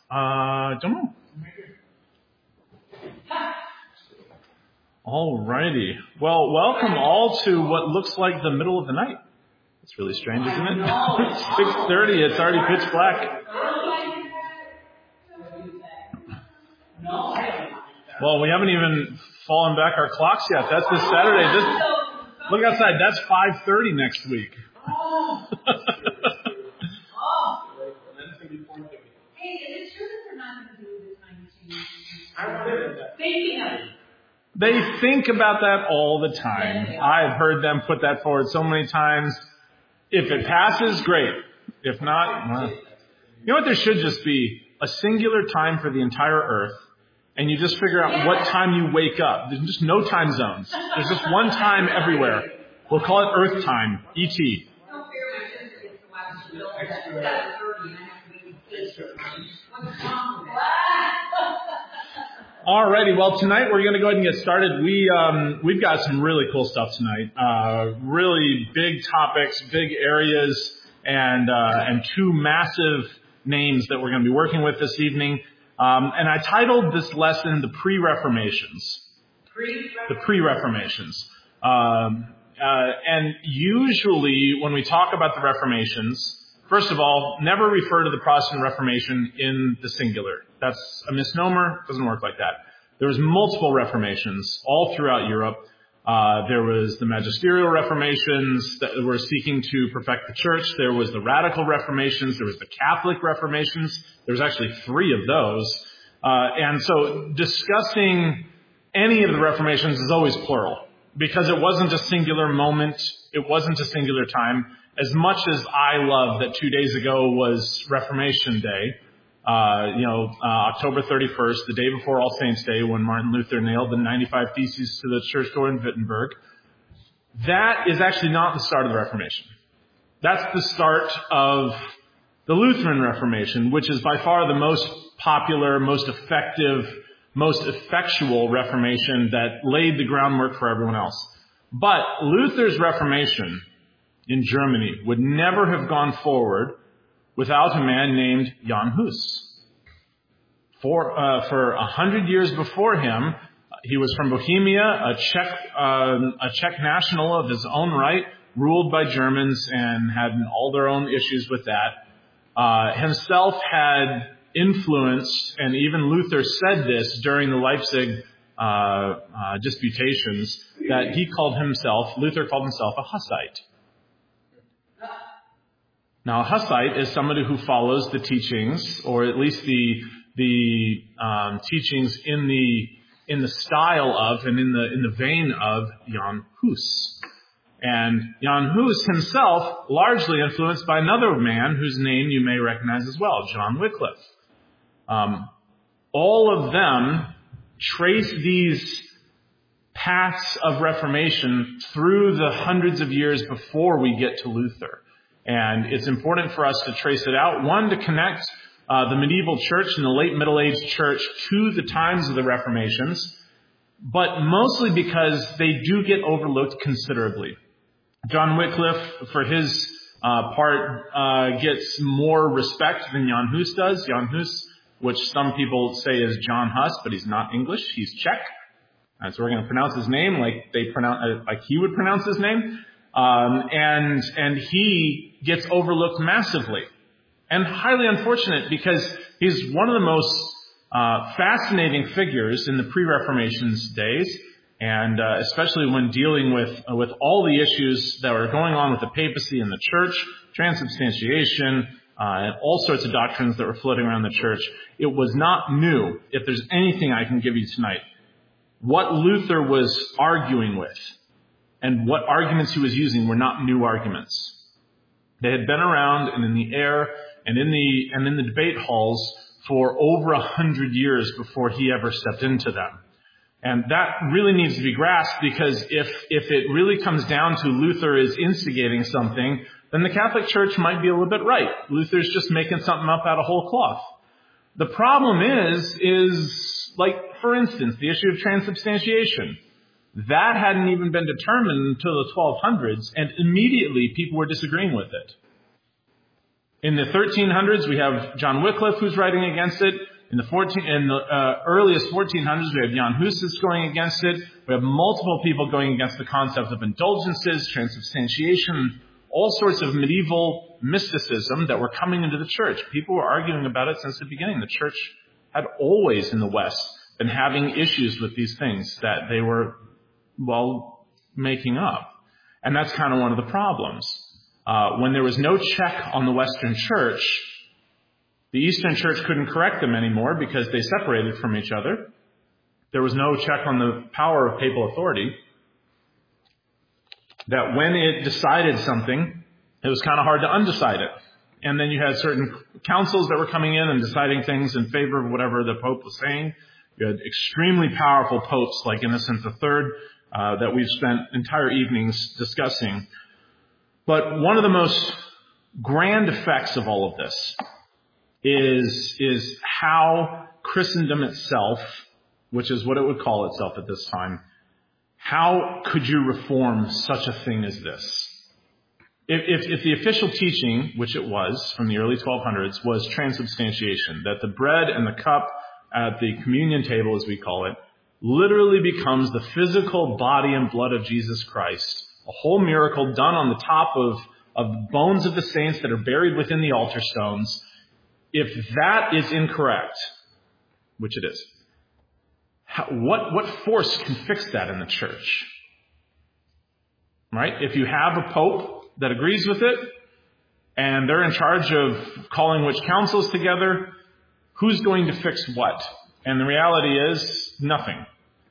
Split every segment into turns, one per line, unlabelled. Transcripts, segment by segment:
Don't know. Alrighty. Well, welcome all to what looks like the middle of the night. It's really strange, isn't it? 6:30. It's already pitch black. Well, we haven't even fallen back our clocks yet. That's this Saturday. Look outside. That's 5:30 next week.
Hey, is it true that they're not going to do the time change?
They think about that all the time. I've heard them put that forward so many times. If it passes, great. If not, well. You know what? There should just be a singular time for the entire earth, and you just figure out what time you wake up. There's just no time zones. There's just one time everywhere. We'll call it Earth time, E.T. Alrighty, well tonight we're going to go ahead and get started. We've got some really cool stuff tonight. Really big topics, big areas, and two massive names that we're going to be working with this evening. And I titled this lesson "The Pre-Reformations." The Pre-Reformations. And usually when we talk about the Reformations, first of all, never refer to the Protestant Reformation in the singular. That's a misnomer. It doesn't work like that. There was multiple Reformations all throughout Europe. There was the magisterial Reformations that were seeking to perfect the church. There was the radical Reformations. There was the Catholic Reformations. There was actually 3 of those. And so discussing any of the Reformations is always plural because it wasn't a singular moment. It wasn't a singular time. As much as I love that 2 days ago was Reformation Day, October 31st, the day before All Saints' Day, when Martin Luther nailed the 95 Theses to the church door in Wittenberg, that is actually not the start of the Reformation. That's the start of the Lutheran Reformation, which is by far the most popular, most effective, most effectual Reformation that laid the groundwork for everyone else. But Luther's Reformation in Germany would never have gone forward without a man named Jan Hus. For 100 years before him, he was from Bohemia, a Czech national of his own right, ruled by Germans and had all their own issues with that. Himself had influenced, and even Luther said this during the Leipzig disputations, that Luther called himself a Hussite. Now, a Hussite is somebody who follows the teachings, or at least the teachings in the style of and in the vein of Jan Hus. And Jan Hus himself, largely influenced by another man whose name you may recognize as well, John Wycliffe. All of them trace these paths of Reformation through the hundreds of years before we get to Luther. And it's important for us to trace it out. One, to connect the medieval church and the late Middle Age church to the times of the Reformations, but mostly because they do get overlooked considerably. John Wycliffe, for his part, gets more respect than Jan Hus does. Jan Hus, which some people say is John Huss, but he's not English. He's Czech. So we're going to pronounce his name like he would pronounce his name. And he gets overlooked massively, and highly unfortunate because he's one of the most fascinating figures in the pre-Reformation's days, and especially when dealing with all the issues that were going on with the papacy and the church, transubstantiation, and all sorts of doctrines that were floating around the church. It was not new. If there's anything I can give you tonight, what Luther was arguing with and what arguments he was using were not new arguments. They had been around and in the air and in the debate halls for over 100 years before he ever stepped into them. And that really needs to be grasped, because if it really comes down to Luther is instigating something, then the Catholic Church might be a little bit right. Luther's just making something up out of whole cloth. The problem is like, for instance, the issue of transubstantiation. That hadn't even been determined until the 1200s, and immediately people were disagreeing with it. In the 1300s, we have John Wycliffe who's writing against it. In the earliest 1400s, we have Jan Hus going against it. We have multiple people going against the concept of indulgences, transubstantiation, all sorts of medieval mysticism that were coming into the church. People were arguing about it since the beginning. The church had always in the West been having issues with these things that they were, making up. And that's kind of one of the problems. When there was no check on the Western church, the Eastern church couldn't correct them anymore because they separated from each other. There was no check on the power of papal authority. That when it decided something, it was kind of hard to undecide it. And then you had certain councils that were coming in and deciding things in favor of whatever the Pope was saying. You had extremely powerful popes like Innocent III that we've spent entire evenings discussing. But one of the most grand effects of all of this is how Christendom itself, which is what it would call itself at this time, how could you reform such a thing as this? If the official teaching, which it was from the early 1200s, was transubstantiation, that the bread and the cup at the communion table, as we call it, literally becomes the physical body and blood of Jesus Christ, a whole miracle done on the top of the bones of the saints that are buried within the altar stones. If that is incorrect, which it is, what force can fix that in the church? Right? If you have a pope that agrees with it, and they're in charge of calling which councils together, who's going to fix what? And the reality is, nothing.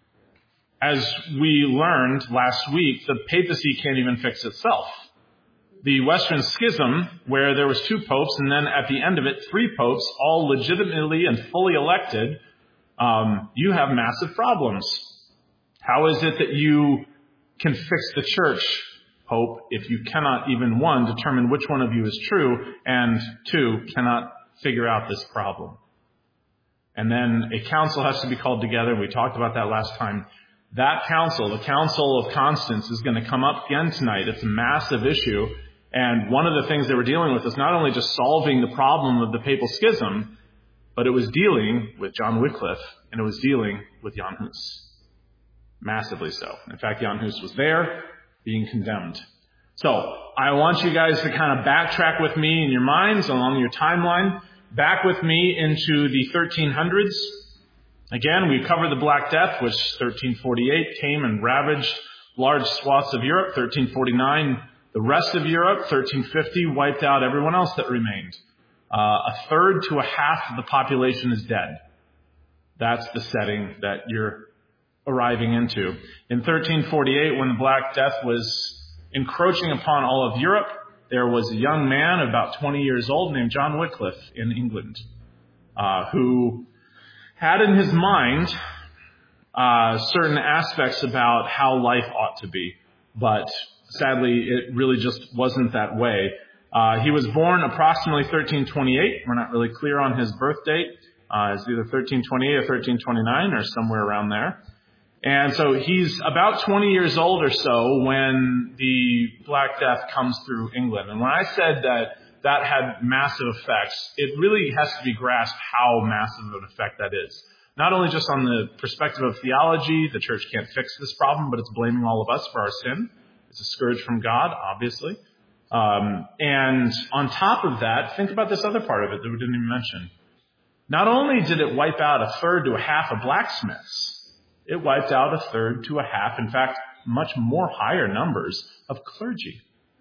As we learned last week, the papacy can't even fix itself. The Western Schism, where there was 2 popes, and then at the end of it, 3 popes, all legitimately and fully elected, you have massive problems. How is it that you can fix the church, Pope, if you cannot even, 1, determine which one of you is true, and 2, cannot figure out this problem? And then a council has to be called together. We talked about that last time. That council, the Council of Constance, is going to come up again tonight. It's a massive issue. And one of the things they were dealing with is not only just solving the problem of the papal schism, but it was dealing with John Wycliffe, and it was dealing with Jan Hus. Massively so. In fact, Jan Hus was there being condemned. So I want you guys to kind of backtrack with me in your minds along your timeline. Back with me into the 1300s. Again, we covered the Black Death, which 1348 came and ravaged large swaths of Europe. 1349, the rest of Europe. 1350 wiped out everyone else that remained. A third to a half of the population is dead. That's the setting that you're arriving into. In 1348, when the Black Death was encroaching upon all of Europe, there was a young man about 20 years old named John Wycliffe in England, who had in his mind certain aspects about how life ought to be. But sadly, it really just wasn't that way. He was born approximately 1328. We're not really clear on his birth date. It's either 1328 or 1329 or somewhere around there. And so he's about 20 years old or so when the Black Death comes through England. And when I said that had massive effects, it really has to be grasped how massive of an effect that is. Not only just on the perspective of theology, the church can't fix this problem, but it's blaming all of us for our sin. It's a scourge from God, obviously. And on top of that, think about this other part of it that we didn't even mention. Not only did it wipe out a third to a half of blacksmiths, it wiped out a third to a half, in fact, much more higher numbers of clergy.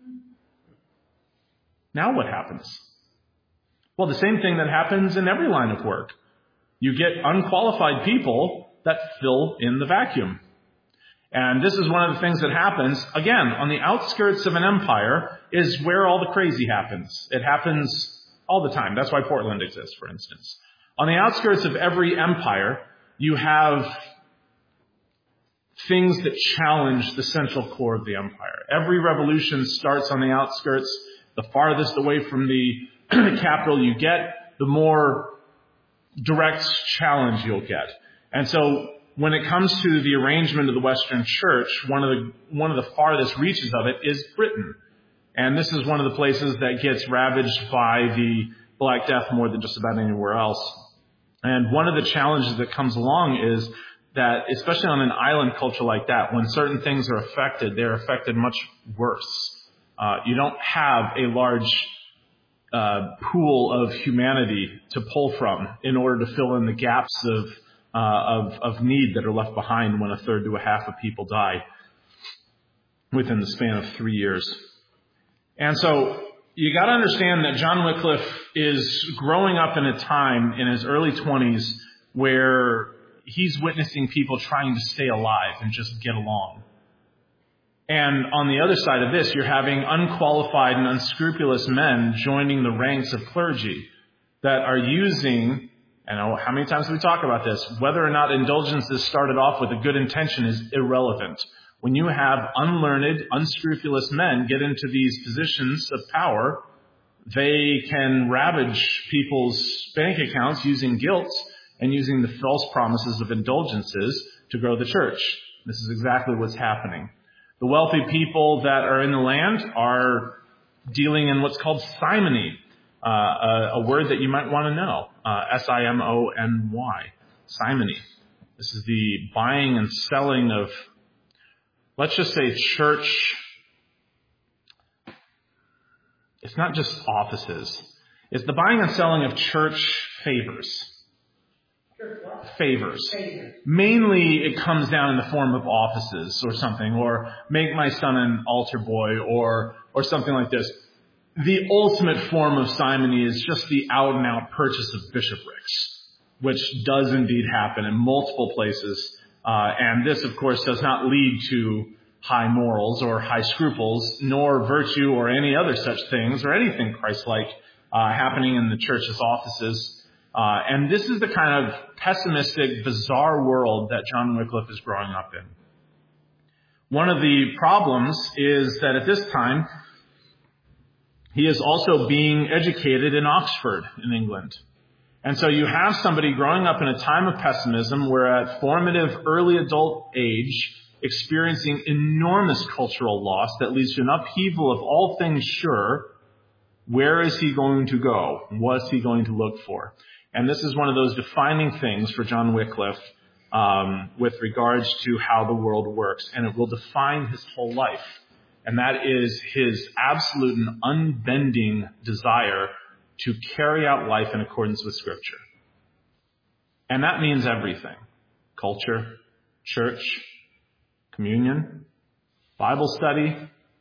Now what happens? Well, the same thing that happens in every line of work. You get unqualified people that fill in the vacuum. And this is one of the things that happens, again, on the outskirts of an empire is where all the crazy happens. It happens all the time. That's why Portland exists, for instance. On the outskirts of every empire, you have things that challenge the central core of the empire. Every revolution starts on the outskirts. The farthest away from the capital you get, the more direct challenge you'll get. And so when it comes to the arrangement of the Western Church, one of the farthest reaches of it is Britain. And this is one of the places that gets ravaged by the Black Death more than just about anywhere else. And one of the challenges that comes along is that, especially on an island culture like that, when certain things are affected, they're affected much worse. You don't have a large pool of humanity to pull from in order to fill in the gaps of need that are left behind when a third to a half of people die within the span of 3 years. And so you got to understand that John Wycliffe is growing up in a time in his early 20s where he's witnessing people trying to stay alive and just get along. And on the other side of this, you're having unqualified and unscrupulous men joining the ranks of clergy that are using, I know how many times we talk about this, whether or not indulgences started off with a good intention is irrelevant. When you have unlearned, unscrupulous men get into these positions of power, they can ravage people's bank accounts using guilt and using the false promises of indulgences to grow the church. This is exactly what's happening. The wealthy people that are in the land are dealing in what's called simony, a word that you might want to know, S-I-M-O-N-Y, simony. This is the buying and selling of, let's just say, church. It's not just offices. It's the buying and selling of church favors. Favors. Mainly it comes down in the form of offices or something, or make my son an altar boy or something like this. The ultimate form of simony is just the out and out purchase of bishoprics, which does indeed happen in multiple places. And this, of course, does not lead to high morals or high scruples, nor virtue or any other such things or anything Christ-like happening in the church's offices. And this is the kind of pessimistic, bizarre world that John Wycliffe is growing up in. One of the problems is that at this time, he is also being educated in Oxford in England. And so you have somebody growing up in a time of pessimism where at formative early adult age, experiencing enormous cultural loss that leads to an upheaval of all things sure. Where is he going to go? What's he going to look for? And this is one of those defining things for John Wycliffe with regards to how the world works. And it will define his whole life. And that is his absolute and unbending desire to carry out life in accordance with Scripture. And that means everything. Culture, church, communion, Bible study,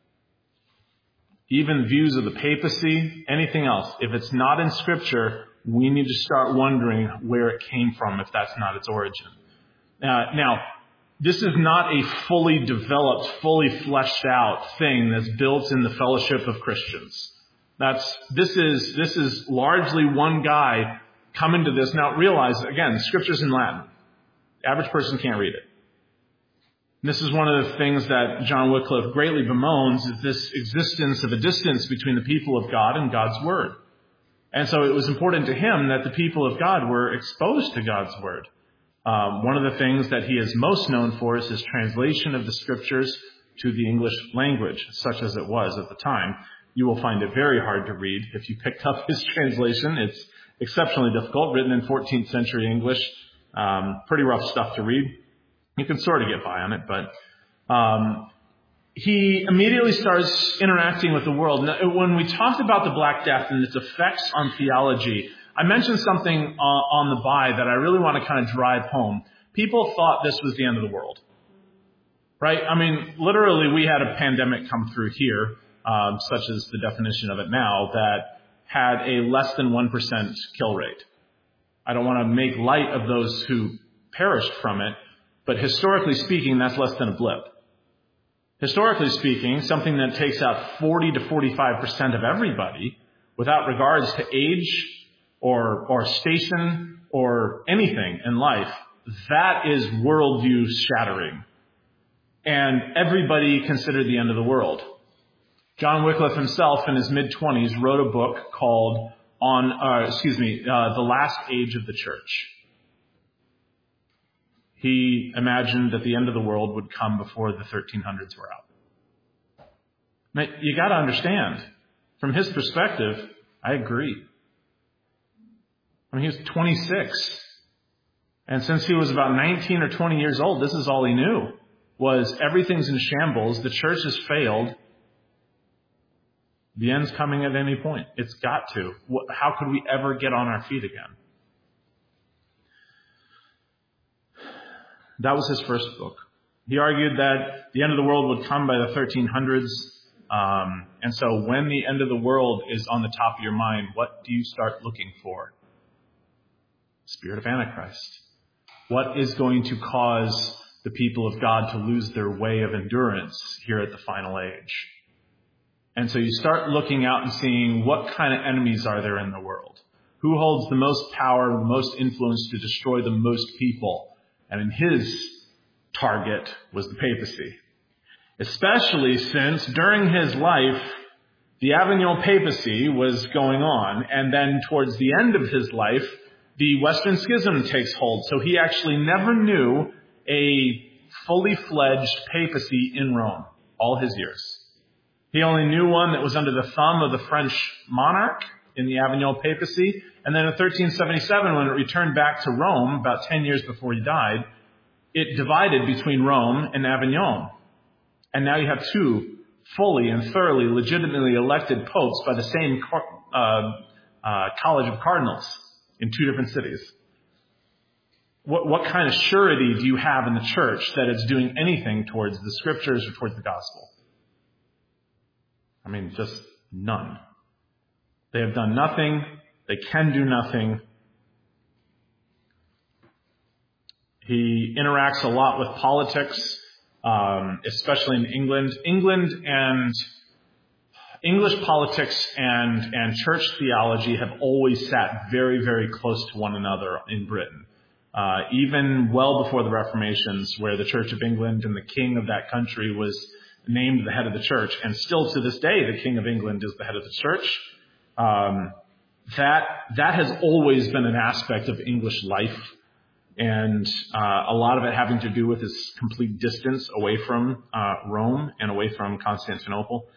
even views of the papacy, anything else. If it's not in Scripture, we need to start wondering where it came from if that's not its origin. Now, this is not a fully developed, fully fleshed out thing that's built in the fellowship of Christians. This is largely one guy coming to this. Now realize, again, Scripture's in Latin. The average person can't read it. And this is one of the things that John Wycliffe greatly bemoans, is this existence of a distance between the people of God and God's Word. And so it was important to him that the people of God were exposed to God's Word. One of the things that he is most known for is his translation of the Scriptures to the English language, such as it was at the time. You will find it very hard to read if you picked up his translation. It's exceptionally difficult, written in 14th century English. Pretty rough stuff to read. You can sort of get by on it, but he immediately starts interacting with the world. Now, when we talked about the Black Death and its effects on theology, I mentioned something on the by that I really want to kind of drive home. People thought this was the end of the world, right? I mean, literally, we had a pandemic come through here, such as the definition of it now, that had a less than 1% kill rate. I don't want to make light of those who perished from it, but historically speaking, that's less than a blip. Historically speaking, something that takes out 40 to 45% of everybody without regards to age or station or anything in life, that is worldview shattering. And everybody considered the end of the world. John Wycliffe himself in his mid-20s wrote a book called The Last Age of the Church. He imagined that the end of the world would come before the 1300s were out. Now, you got to understand, from his perspective, I agree. I mean, he was 26. And since he was about 19 or 20 years old, this is all he knew, was everything's in shambles, the church has failed, the end's coming at any point. It's got to. How could we ever get on our feet again? That was his first book. He argued that the end of the world would come by the 1300s. And so when the end of the world is on the top of your mind, what do you start looking for? Spirit of Antichrist. What is going to cause the people of God to lose their way of endurance here at the final age? And so you start looking out and seeing what kind of enemies are there in the world. Who holds the most power, the most influence to destroy the most people? And in his target was the papacy. Especially since during his life, the Avignon papacy was going on. And then towards the end of his life, the Western Schism takes hold. So he actually never knew a fully fledged papacy in Rome all his years. He only knew one that was under the thumb of the French monarch in the Avignon papacy. And then in 1377, when it returned back to Rome, about 10 years before he died, it divided between Rome and Avignon. And now you have two fully and thoroughly, legitimately elected popes by the same college of cardinals in two different cities. What kind of surety do you have in the church that it's doing anything towards the scriptures or towards the gospel? I mean, just none. They have done nothing. They can do nothing. He interacts a lot with politics, especially in England. English politics and church theology have always sat very, very close to one another in Britain. Even well before the Reformations, where the Church of England and the king of that country was named the head of the church, and still to this day the King of England is the head of the church. That has always been an aspect of English life, and a lot of it having to do with his complete distance away from Rome and away from Constantinople.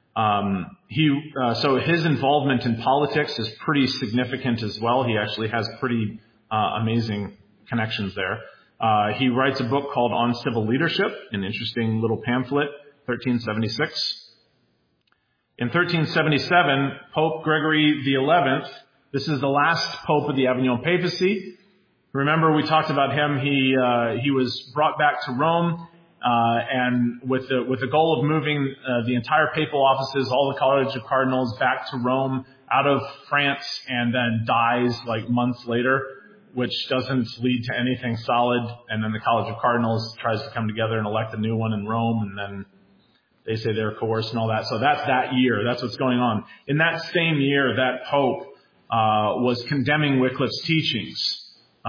So his involvement in politics is pretty significant as well. He actually has pretty amazing connections there. He writes a book called On Civil Leadership, an interesting little pamphlet, 1376. In 1377, Pope Gregory XI, this is the last pope of the Avignon papacy. Remember, we talked about him. He was brought back to Rome, and with the goal of moving the entire papal offices, all the College of Cardinals, back to Rome, out of France, and then dies like months later, which doesn't lead to anything solid. And then the College of Cardinals tries to come together and elect a new one in Rome, and then they say they're coerced and all that. So that's that year. That's what's going on. In that same year, that Pope was condemning Wycliffe's teachings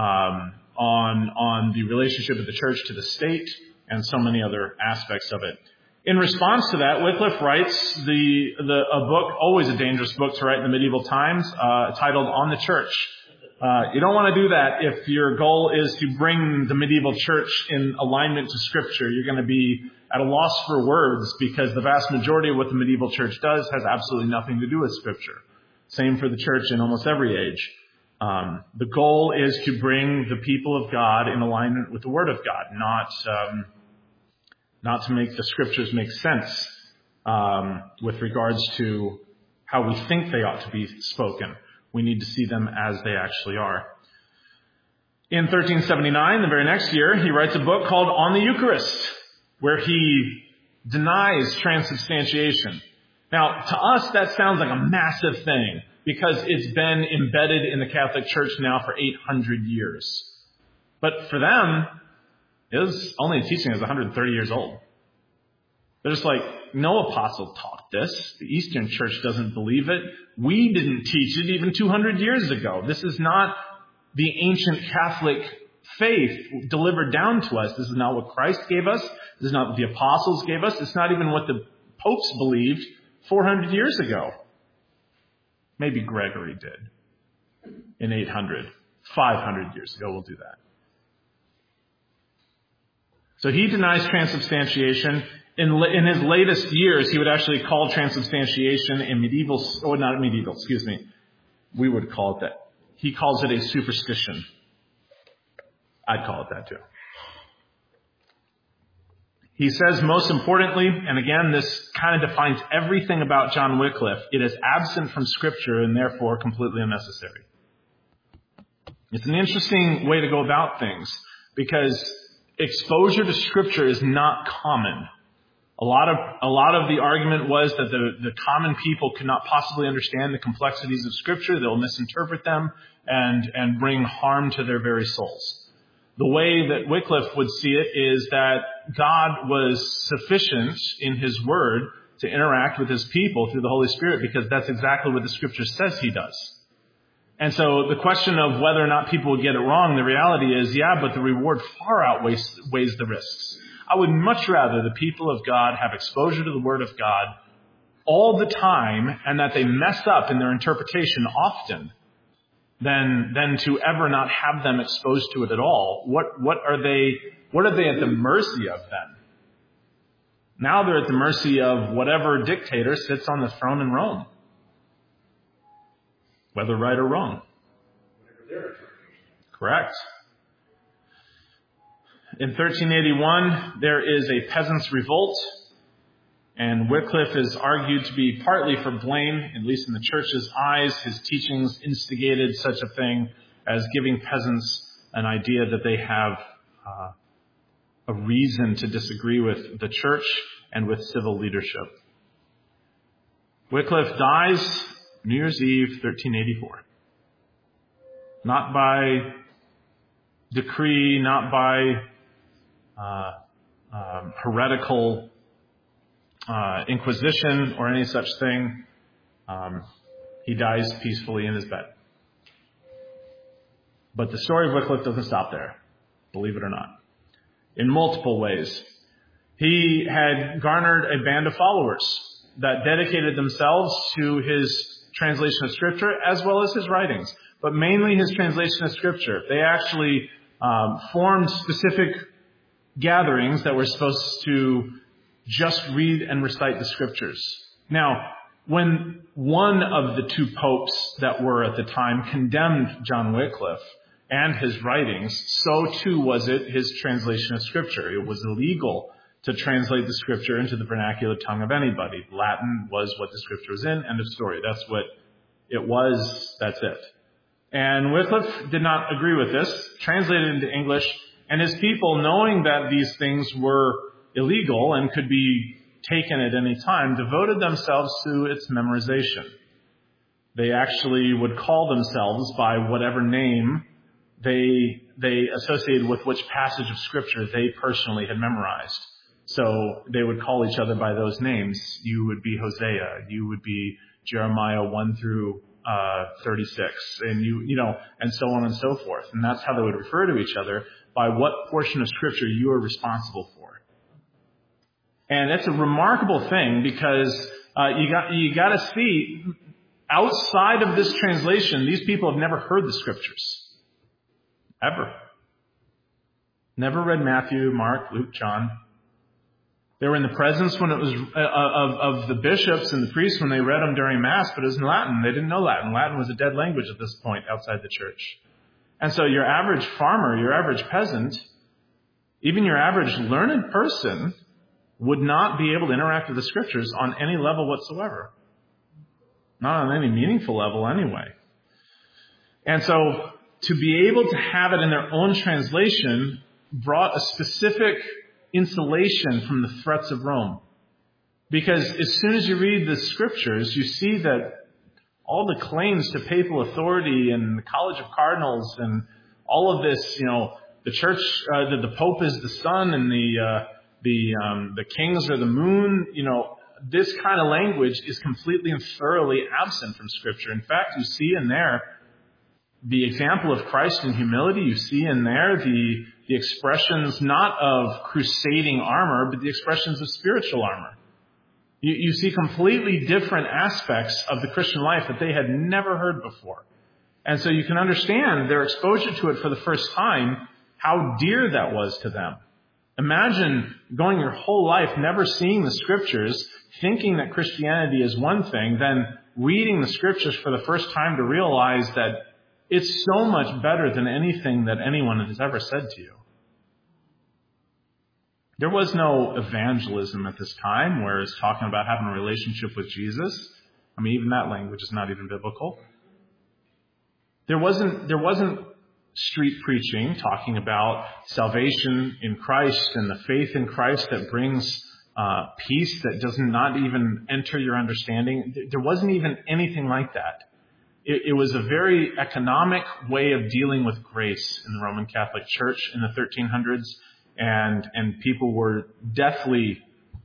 on the relationship of the church to the state and so many other aspects of it. In response to that, Wycliffe writes a book, always a dangerous book to write in the medieval times, titled On the Church. You don't want to do that if your goal is to bring the medieval church in alignment to Scripture. You're going to be at a loss for words, because the vast majority of what the medieval church does has absolutely nothing to do with Scripture. Same for the church in almost every age. The goal is to bring the people of God in alignment with the Word of God, not to make the Scriptures make sense with regards to how we think they ought to be spoken. We need to see them as they actually are. In 1379, the very next year, he writes a book called On the Eucharist, where he denies transubstantiation. Now, to us, that sounds like a massive thing, because it's been embedded in the Catholic Church now for 800 years. But for them, it was only a teaching that was 130 years old. They're just like, no apostle taught this. The Eastern Church doesn't believe it. We didn't teach it even 200 years ago. This is not the ancient Catholic faith delivered down to us. This is not what Christ gave us. This is not what the apostles gave us. It's not even what the popes believed 400 years ago. Maybe Gregory did in 800. 500 years ago, we'll do that. So he denies transubstantiation, in his latest years, he would actually call transubstantiation we would call it that. He calls it a superstition. I'd call it that too. He says, most importantly, and again, this kind of defines everything about John Wycliffe, it is absent from Scripture and therefore completely unnecessary. It's an interesting way to go about things because exposure to Scripture is not common. A lot of the argument was that the common people could not possibly understand the complexities of Scripture. They'll misinterpret them and bring harm to their very souls. The way that Wycliffe would see it is that God was sufficient in His Word to interact with His people through the Holy Spirit because that's exactly what the Scripture says He does. And so the question of whether or not people would get it wrong, the reality is, but the reward far outweighs the risks. I would much rather the people of God have exposure to the Word of God all the time and that they mess up in their interpretation often than to ever not have them exposed to it at all. What are they at the mercy of then? Now they're at the mercy of whatever dictator sits on the throne in Rome. Whether right or wrong. Correct. In 1381, there is a peasants' revolt, and Wycliffe is argued to be partly for blame, at least in the church's eyes. His teachings instigated such a thing as giving peasants an idea that they have a reason to disagree with the church and with civil leadership. Wycliffe dies New Year's Eve, 1384. Not by decree, not by heretical inquisition or any such thing. He dies peacefully in his bed. But the story of Wycliffe doesn't stop there, believe it or not. In multiple ways. He had garnered a band of followers that dedicated themselves to his translation of Scripture as well as his writings, but mainly his translation of Scripture. They actually formed specific gatherings that were supposed to just read and recite the Scriptures. Now, when one of the two popes that were at the time condemned John Wycliffe and his writings, so too was it his translation of Scripture. It was illegal to translate the Scripture into the vernacular tongue of anybody. Latin was what the Scripture was in, end of story. That's what it was, that's it. And Wycliffe did not agree with this, translated into English, and his people, knowing that these things were illegal and could be taken at any time, devoted themselves to its memorization. They actually would call themselves by whatever name they associated with which passage of Scripture they personally had memorized. So they would call each other by those names. You would be Hosea. You would be Jeremiah 1 through 36, and and so on and so forth. And that's how they would refer to each other, by what portion of Scripture you are responsible for. And that's a remarkable thing because you got to see, outside of this translation, these people have never heard the Scriptures. Ever. Never read Matthew, Mark, Luke, John. They were in the presence when it was of the bishops and the priests when they read them during Mass, but it was in Latin. They didn't know Latin. Latin was a dead language at this point outside the church. And so your average farmer, your average peasant, even your average learned person would not be able to interact with the Scriptures on any level whatsoever. Not on any meaningful level anyway. And so to be able to have it in their own translation brought a specific insulation from the threats of Rome. Because as soon as you read the Scriptures, you see that all the claims to papal authority and the College of Cardinals and all of this, the church, the Pope is the sun and the kings are the moon, this kind of language is completely and thoroughly absent from Scripture. In fact, you see in there the example of Christ in humility. You see in there the expressions not of crusading armor, but the expressions of spiritual armor. You see completely different aspects of the Christian life that they had never heard before. And so you can understand their exposure to it for the first time, how dear that was to them. Imagine going your whole life never seeing the Scriptures, thinking that Christianity is one thing, then reading the Scriptures for the first time to realize that it's so much better than anything that anyone has ever said to you. There was no evangelism at this time where it's talking about having a relationship with Jesus. I mean, even that language is not even biblical. There wasn't street preaching talking about salvation in Christ and the faith in Christ that brings peace that does not even enter your understanding. There wasn't even anything like that. It was a very economic way of dealing with grace in the Roman Catholic Church in the 1300s, and people were deathly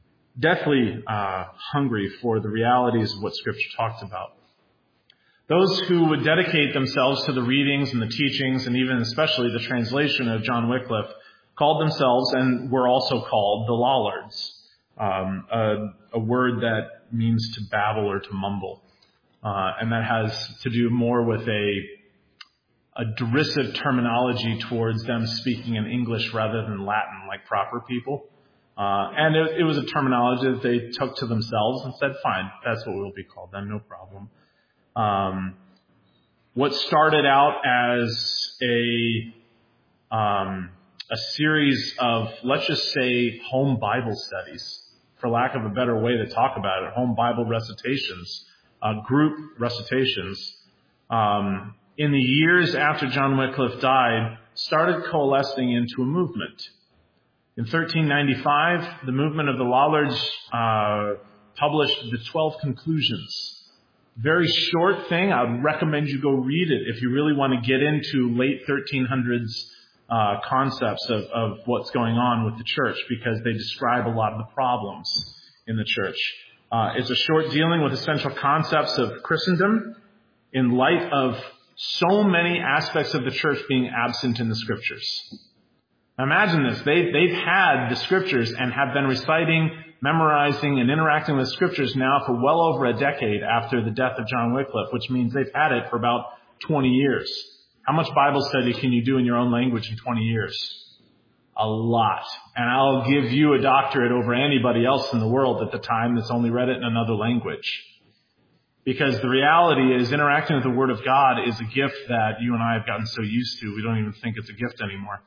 hungry for the realities of what Scripture talks about. Those who would dedicate themselves to the readings and the teachings, and even especially the translation of John Wycliffe, called themselves and were also called the Lollards, a word that means to babble or to mumble. And that has to do more with a derisive terminology towards them speaking in English rather than Latin like proper people. And it was a terminology that they took to themselves and said, fine, that's what we'll be called then, no problem. What started out as a series of, let's just say, home Bible studies, for lack of a better way to talk about it, home Bible recitations, group recitations, in the years after John Wycliffe died, started coalescing into a movement. In 1395, the movement of the Lollards published the 12 Conclusions. Very short thing. I would recommend you go read it if you really want to get into late 1300s concepts of what's going on with the church, because they describe a lot of the problems in the church. It's a short dealing with essential concepts of Christendom in light of so many aspects of the church being absent in the Scriptures. Now imagine this. They've had the Scriptures and have been reciting, memorizing, and interacting with Scriptures now for well over a decade after the death of John Wycliffe, which means they've had it for about 20 years. How much Bible study can you do in your own language in 20 years? A lot. And I'll give you a doctorate over anybody else in the world at the time that's only read it in another language. Because the reality is, interacting with the Word of God is a gift that you and I have gotten so used to, we don't even think it's a gift anymore.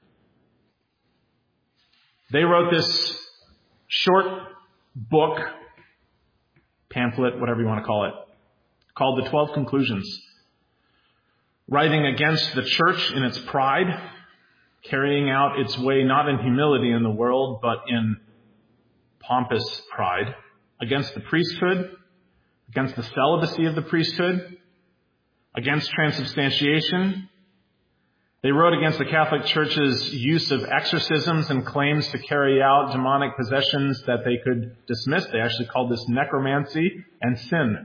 They wrote this short book, pamphlet, whatever you want to call it, called The 12 Conclusions, writing against the church in its pride, carrying out its way not in humility in the world, but in pompous pride, against the priesthood, against the celibacy of the priesthood, against transubstantiation. They wrote against the Catholic Church's use of exorcisms and claims to carry out demonic possessions that they could dismiss. They actually called this necromancy and sin.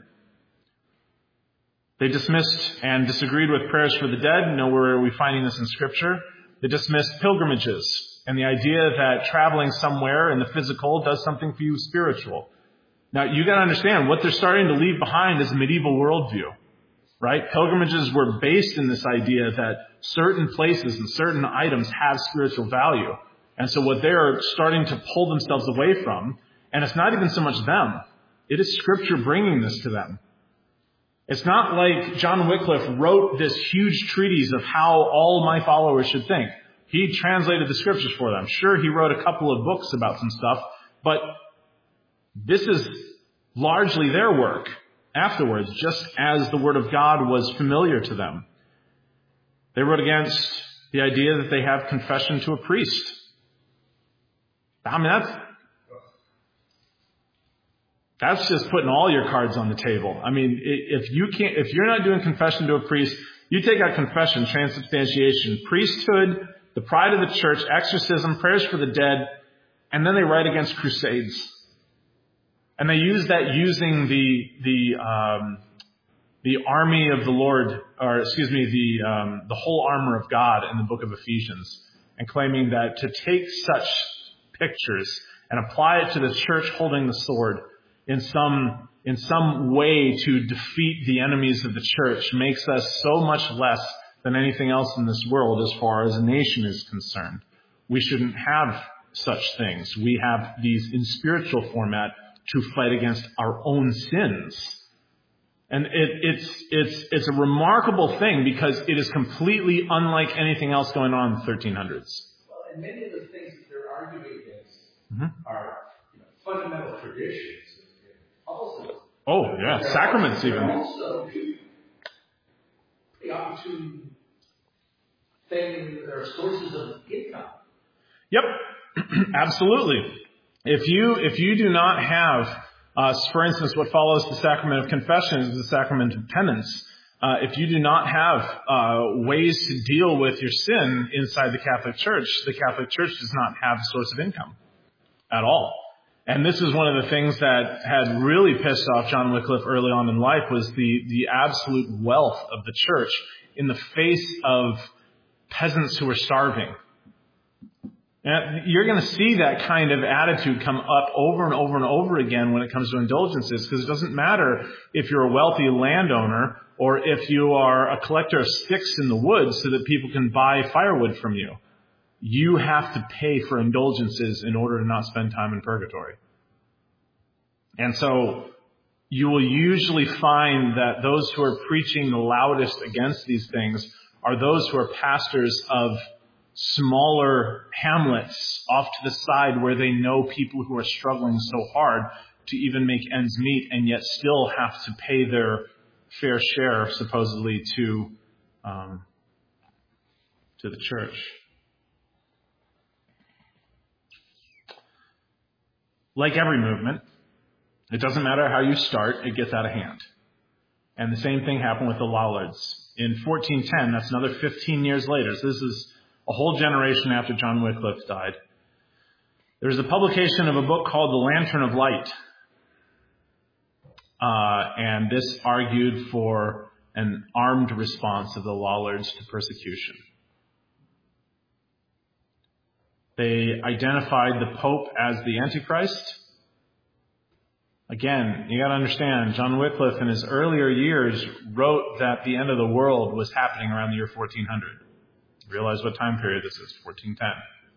They dismissed and disagreed with prayers for the dead. Nowhere are we finding this in Scripture. They dismissed pilgrimages and the idea that traveling somewhere in the physical does something for you spiritual. Now, you got to understand, what they're starting to leave behind is a medieval worldview. Right? Pilgrimages were based in this idea that certain places and certain items have spiritual value. And so what they're starting to pull themselves away from, and it's not even so much them, it is Scripture bringing this to them. It's not like John Wycliffe wrote this huge treatise of how all my followers should think. He translated the Scriptures for them. Sure, he wrote a couple of books about some stuff, but this is largely their work afterwards, just as the Word of God was familiar to them. They wrote against the idea that they have confession to a priest. I mean, that's just putting all your cards on the table. I mean, if you're not doing confession to a priest, you take out confession, transubstantiation, priesthood, the pride of the church, exorcism, prayers for the dead, and then they write against crusades. And they use that using the army of the Lord, or the whole armor of God in the book of Ephesians, and claiming that to take such pictures and apply it to the church holding the sword in some way to defeat the enemies of the church makes us so much less than anything else in this world as far as a nation is concerned. We shouldn't have such things. We have these in spiritual format to fight against our own sins. And it's a remarkable thing because it is completely unlike anything else going on in the 1300s.
Well, and many of the things that they're arguing against are fundamental traditions. Also,
sacraments even.
Also, the opportune thing or sources of income.
Yep, absolutely. If you do not have, for instance, what follows the sacrament of confession is the sacrament of penance. If you do not have ways to deal with your sin inside the Catholic Church does not have a source of income at all. And this is one of the things that had really pissed off John Wycliffe early on in life was the absolute wealth of the church in the face of peasants who were starving. And you're going to see that kind of attitude come up over and over and over again when it comes to indulgences, because it doesn't matter if you're a wealthy landowner or if you are a collector of sticks in the woods so that people can buy firewood from you. You have to pay for indulgences in order to not spend time in purgatory. And so you will usually find that those who are preaching the loudest against these things are those who are pastors of smaller hamlets off to the side where they know people who are struggling so hard to even make ends meet and yet still have to pay their fair share, supposedly, to the church. Like every movement, it doesn't matter how you start, it gets out of hand. And the same thing happened with the Lollards. In 1410, that's another 15 years later, so this is a whole generation after John Wycliffe died, there was a publication of a book called The Lantern of Light. And this argued for an armed response of the Lollards to persecution. They identified the Pope as the Antichrist. Again, you got to understand, John Wycliffe in his earlier years wrote that the end of the world was happening around the year 1400. Realize what time period this is, 1410.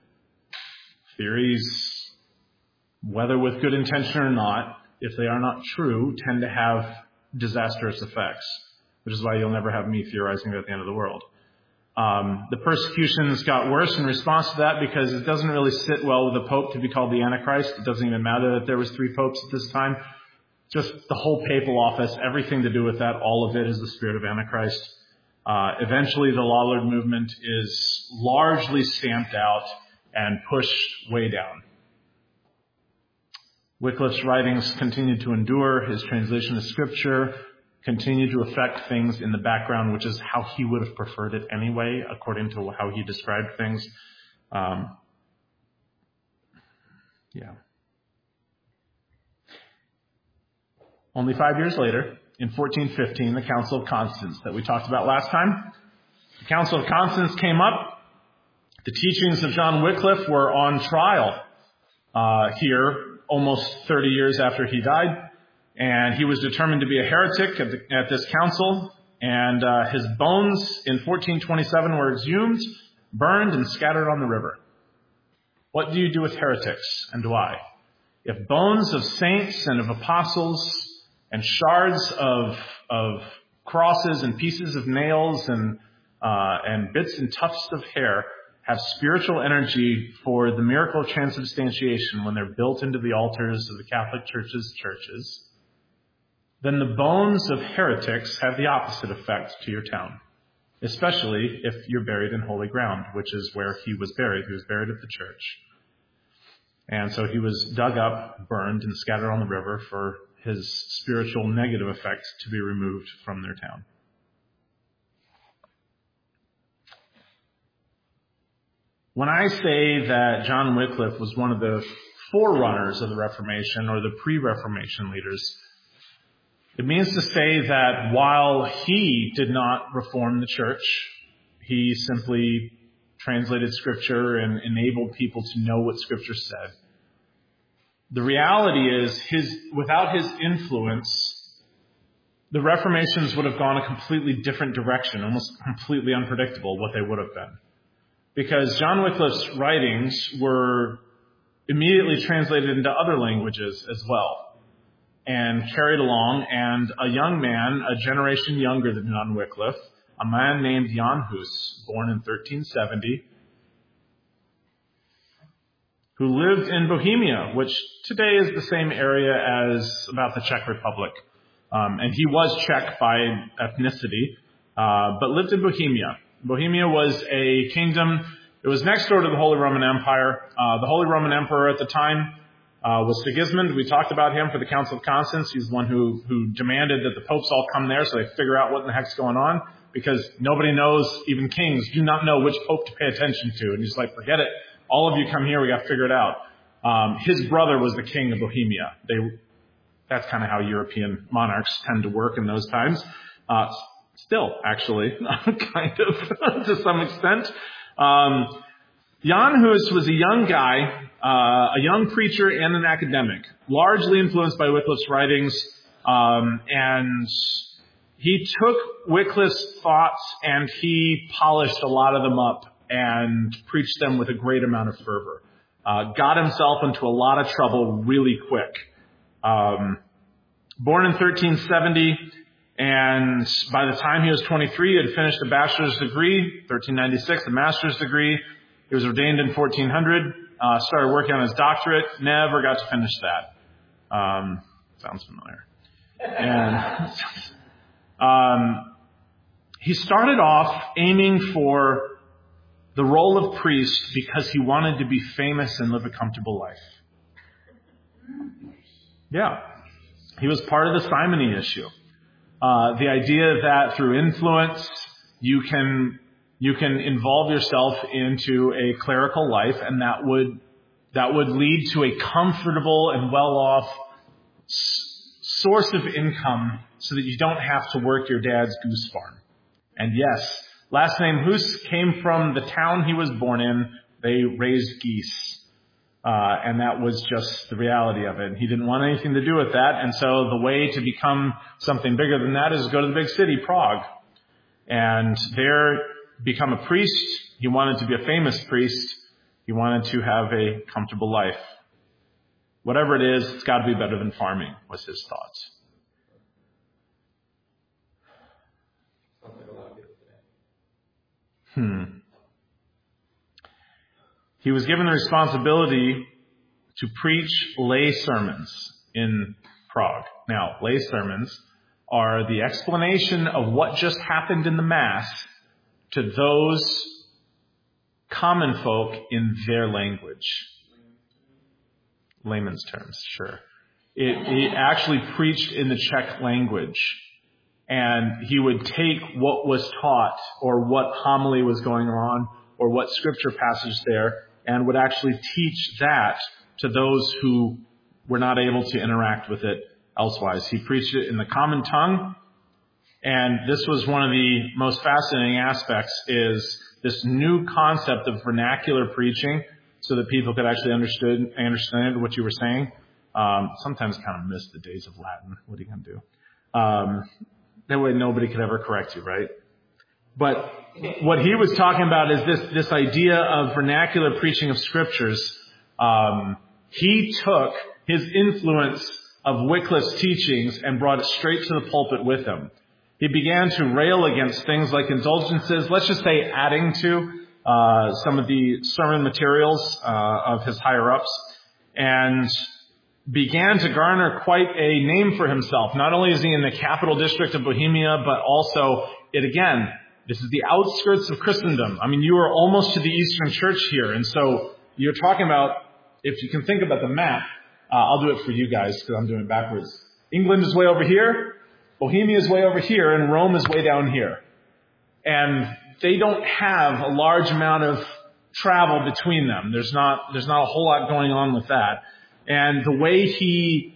Theories, whether with good intention or not, if they are not true, tend to have disastrous effects, which is why you'll never have me theorizing about the end of the world. The persecutions got worse in response to that because it doesn't really sit well with the Pope to be called the Antichrist. It doesn't even matter that there was 3 popes at this time. Just the whole papal office, everything to do with that, all of it is the spirit of Antichrist. Eventually the Lollard movement is largely stamped out and pushed way down. Wycliffe's writings continued to endure. His translation of Scripture continued to affect things in the background, which is how he would have preferred it anyway, according to how he described things. Only 5 years later, in 1415, the Council of Constance that we talked about last time, the Council of Constance came up. The teachings of John Wycliffe were on trial here almost 30 years after he died. And he was determined to be a heretic at this council. And his bones in 1427 were exhumed, burned, and scattered on the river. What do you do with heretics, and why? If bones of saints and of apostles and shards of crosses and pieces of nails and bits and tufts of hair have spiritual energy for the miracle of transubstantiation when they're built into the altars of the Catholic Church's churches, then the bones of heretics have the opposite effect to your town, especially if you're buried in holy ground, which is where he was buried. He was buried at the church. And so he was dug up, burned, and scattered on the river for his spiritual negative effect to be removed from their town. When I say that John Wycliffe was one of the forerunners of the Reformation or the pre-Reformation leaders, it means to say that while he did not reform the church, he simply translated Scripture and enabled people to know what Scripture said. The reality is, without his influence, the Reformations would have gone a completely different direction, almost completely unpredictable what they would have been. Because John Wycliffe's writings were immediately translated into other languages as well and carried along. And a young man, a generation younger than John Wycliffe, a man named Jan Hus, born in 1370, who lived in Bohemia, which today is the same area as about the Czech Republic. And he was Czech by ethnicity, but lived in Bohemia. Bohemia was a kingdom. It was next door to the Holy Roman Empire. The Holy Roman Emperor at the time was Sigismund. We talked about him for the Council of Constance. He's the one who demanded that the popes all come there so they figure out what in the heck's going on, because nobody knows, even kings do not know which pope to pay attention to. And he's like, forget it. All of you come here. We got to figure it out. His brother was the king of Bohemia. That's kind of how European monarchs tend to work in those times. Still, actually, kind of, to some extent. Jan Hus was a young guy, a young preacher and an academic, largely influenced by Wycliffe's writings, and he took Wycliffe's thoughts and he polished a lot of them up and preached them with a great amount of fervor. Got himself into a lot of trouble really quick. Born in 1370, and by the time he was 23, he had finished a bachelor's degree, 1396, a master's degree. He was ordained in 1400, started working on his doctorate, never got to finish that. Sounds familiar. And he started off aiming for the role of priest because he wanted to be famous and live a comfortable life. Yeah. He was part of the simony issue. The idea that through influence you can involve yourself into a clerical life, and that would lead to a comfortable and well-off source of income so that you don't have to work your dad's goose farm. And yes, last name Hus came from the town he was born in. They raised geese. And that was just the reality of it. He didn't want anything to do with that. And so the way to become something bigger than that is go to the big city, Prague. And there become a priest. He wanted to be a famous priest. He wanted to have a comfortable life. Whatever it is, it's got to be better than farming, was his thoughts. He was given the responsibility to preach lay sermons in Prague. Now, lay sermons are the explanation of what just happened in the Mass to those common folk in their language. Layman's terms, sure. He actually preached in the Czech language. And he would take what was taught or what homily was going on or what scripture passage there and would actually teach that to those who were not able to interact with it elsewise. He preached it in the common tongue. And this was one of the most fascinating aspects, is this new concept of vernacular preaching so that people could actually understand what you were saying. Sometimes kind of miss the days of Latin. What are you going to do? That way nobody could ever correct you, right? But what he was talking about is this idea of vernacular preaching of scriptures. He took his influence of Wycliffe's teachings and brought it straight to the pulpit with him. He began to rail against things like indulgences, let's just say adding to some of the sermon materials of his higher-ups, and began to garner quite a name for himself. Not only is he in the capital district of Bohemia, but also, this is the outskirts of Christendom. I mean, you are almost to the Eastern Church here. And so you're talking about, if you can think about the map, I'll do it for you guys because I'm doing it backwards. England is way over here, Bohemia is way over here, and Rome is way down here. And they don't have a large amount of travel between them. There's not a whole lot going on with that. And the way he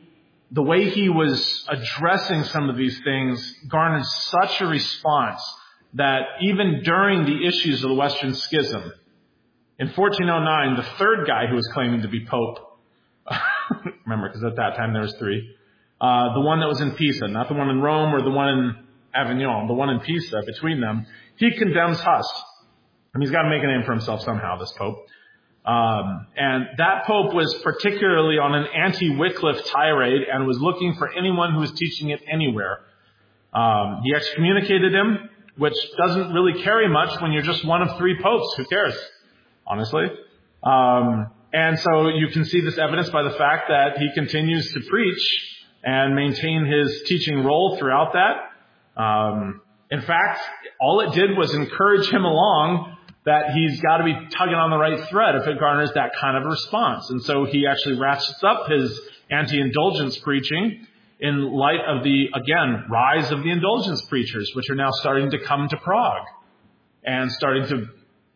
was addressing some of these things garnered such a response that even during the issues of the Western Schism, in 1409, the third guy who was claiming to be Pope, remember, because at that time there was three, the one that was in Pisa, not the one in Rome or the one in Avignon, the one in Pisa, between them, he condemns Hus. And he's got to make a name for himself somehow, this Pope. And that pope was particularly on an anti-Wycliffe tirade and was looking for anyone who was teaching it anywhere. He excommunicated him, which doesn't really carry much when you're just one of 3 popes. Who cares, honestly? And so you can see this evidence by the fact that he continues to preach and maintain his teaching role throughout that. In fact, all it did was encourage him along that he's got to be tugging on the right thread if it garners that kind of response. And so he actually ratchets up his anti-indulgence preaching in light of the, again, rise of the indulgence preachers, which are now starting to come to Prague and starting to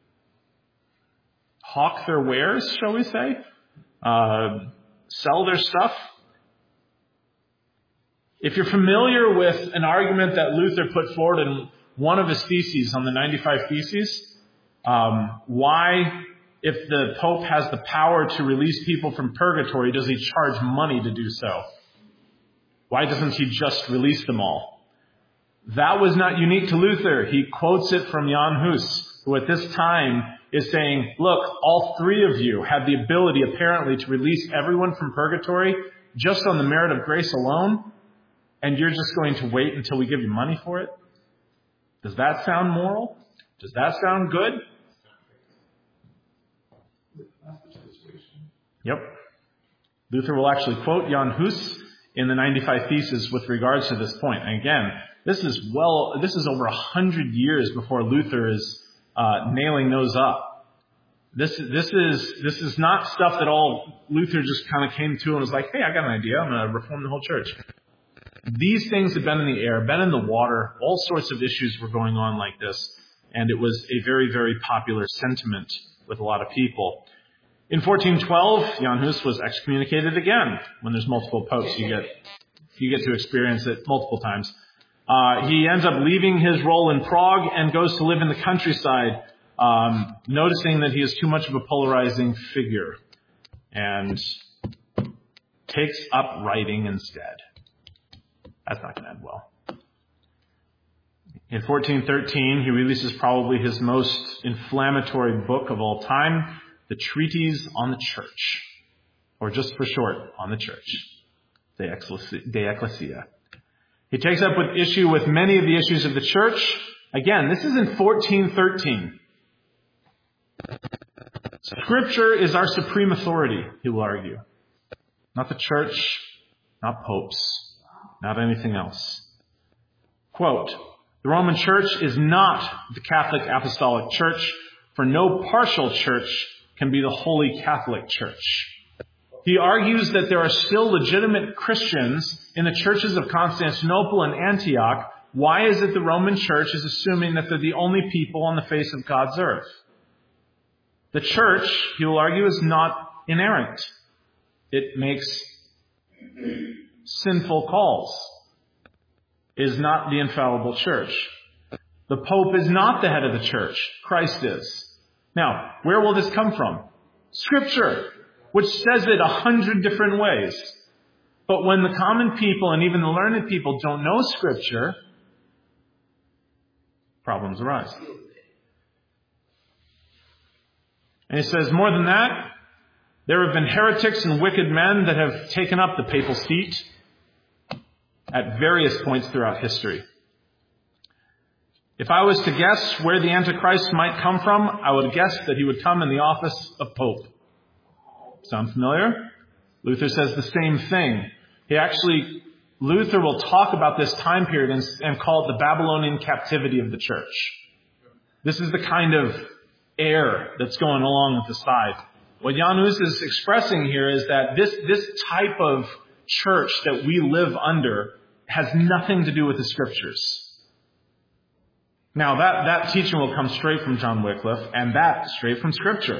hawk their wares, shall we say, sell their stuff. If you're familiar with an argument that Luther put forward in one of his theses on the 95 Theses, why, if the Pope has the power to release people from purgatory, does he charge money to do so? Why doesn't he just release them all? That was not unique to Luther. He quotes it from Jan Hus, who at this time is saying, look, all 3 of you have the ability apparently to release everyone from purgatory just on the merit of grace alone, and you're just going to wait until we give you money for it? Does that sound moral? Does that sound good? Yep. Luther will actually quote Jan Hus in the 95 Theses with regards to this point. And again, this is over 100 years before Luther is nailing those up. This is not stuff that all Luther just kind of came to and was like, hey, I got an idea. I'm going to reform the whole church. These things have been in the air, been in the water. All sorts of issues were going on like this. And it was a very, very popular sentiment with a lot of people. In 1412, Jan Hus was excommunicated again. When there's multiple popes, you get to experience it multiple times. He ends up leaving his role in Prague and goes to live in the countryside, noticing that he is too much of a polarizing figure, and takes up writing instead. That's not going to end well. In 1413, he releases probably his most inflammatory book of all time, the Treatise on the Church, or just for short, on the Church, De Ecclesia. He takes up with issue with many of the issues of the Church. Again, this is in 1413. Scripture is our supreme authority, he will argue. Not the Church, not popes, not anything else. Quote, the Roman Church is not the Catholic Apostolic Church, for no partial church can be the Holy Catholic Church. He argues that there are still legitimate Christians in the churches of Constantinople and Antioch. Why is it the Roman Church is assuming that they're the only people on the face of God's earth? The Church, he will argue, is not inerrant. It makes sinful calls. It is not the infallible Church. The Pope is not the head of the Church. Christ is. Now, where will this come from? Scripture, which says it 100 different ways. But when the common people and even the learned people don't know Scripture, problems arise. And he says, more than that, there have been heretics and wicked men that have taken up the papal seat at various points throughout history. If I was to guess where the Antichrist might come from, I would guess that he would come in the office of Pope. Sound familiar? Luther says the same thing. Luther will talk about this time period and call it the Babylonian captivity of the church. This is the kind of air that's going along with the side. What Jan Hus is expressing here is that this type of church that we live under has nothing to do with the Scriptures. Now, that teaching will come straight from John Wycliffe, and that straight from Scripture.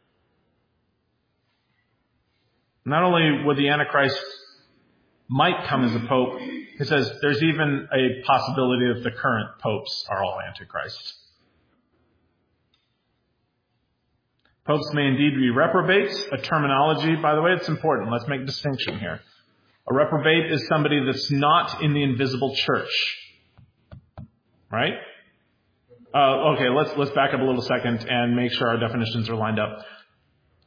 Not only would the Antichrist might come as a pope, he says there's even a possibility that the current popes are all Antichrists. Popes may indeed be reprobates. A terminology, by the way, it's important. Let's make a distinction here. A reprobate is somebody that's not in the invisible church. Right? Okay, let's back up a little second and make sure our definitions are lined up.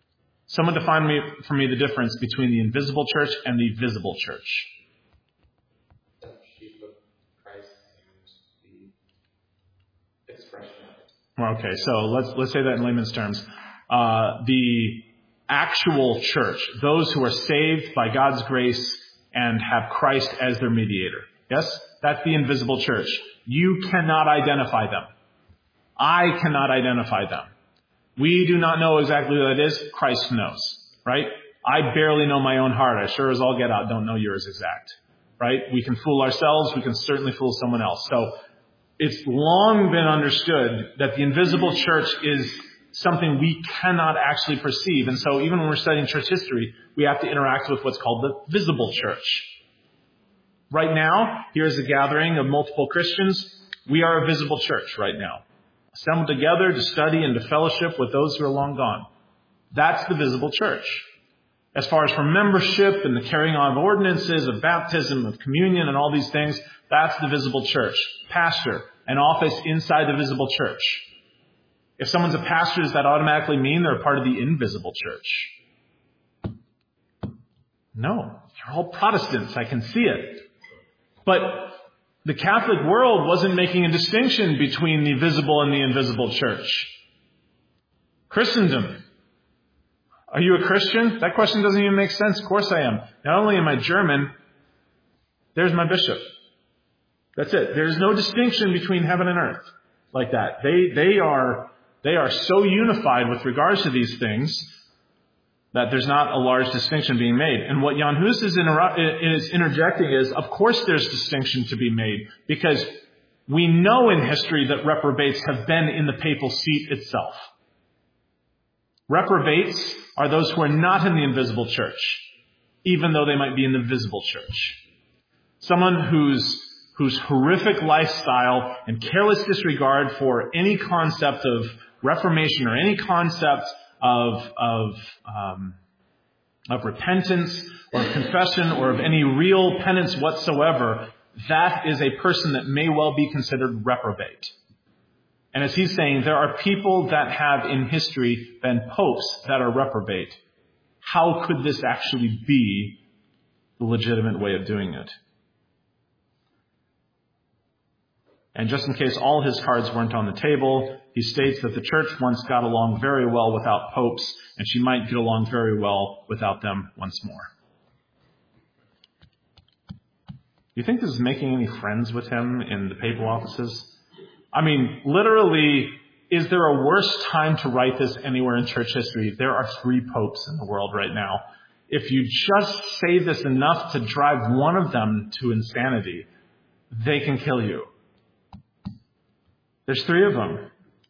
Someone define for me the difference between the invisible church and the visible church.
The sheep of Christ and the expression of it.
Well, okay, so let's say that in layman's terms. The actual church, those who are saved by God's grace and have Christ as their mediator. Yes? That's the invisible church. You cannot identify them. I cannot identify them. We do not know exactly who that is. Christ knows, right? I barely know my own heart. I sure as all get out don't know yours exact, right? We can fool ourselves. We can certainly fool someone else. So it's long been understood that the invisible church is something we cannot actually perceive. And so even when we're studying church history, we have to interact with what's called the visible church. Right now, here's a gathering of multiple Christians. We are a visible church right now, assembled together to study and to fellowship with those who are long gone. That's the visible church. As far as for membership and the carrying on of ordinances, of baptism, of communion, and all these things, that's the visible church. Pastor, an office inside the visible church. If someone's a pastor, does that automatically mean they're a part of the invisible church? No. You're all Protestants. I can see it. But the Catholic world wasn't making a distinction between the visible and the invisible church. Christendom. Are you a Christian? That question doesn't even make sense. Of course I am. Not only am I German, there's my bishop. That's it. There's no distinction between heaven and earth like that. They are so unified with regards to these things that there's not a large distinction being made. And what Jan Hus is interjecting is, of course there's distinction to be made, because we know in history that reprobates have been in the papal seat itself. Reprobates are those who are not in the invisible church, even though they might be in the visible church. Someone whose horrific lifestyle and careless disregard for any concept of reformation or any concept of repentance or of confession or of any real penance whatsoever, that is a person that may well be considered reprobate. And as he's saying, there are people that have in history been popes that are reprobate. How could this actually be the legitimate way of doing it? And just in case all his cards weren't on the table, he states that the church once got along very well without popes, and she might get along very well without them once more. Do you think this is making any friends with him in the papal offices? I mean, literally, is there a worse time to write this anywhere in church history? There are 3 popes in the world right now. If you just say this enough to drive one of them to insanity, they can kill you. There's 3 of them.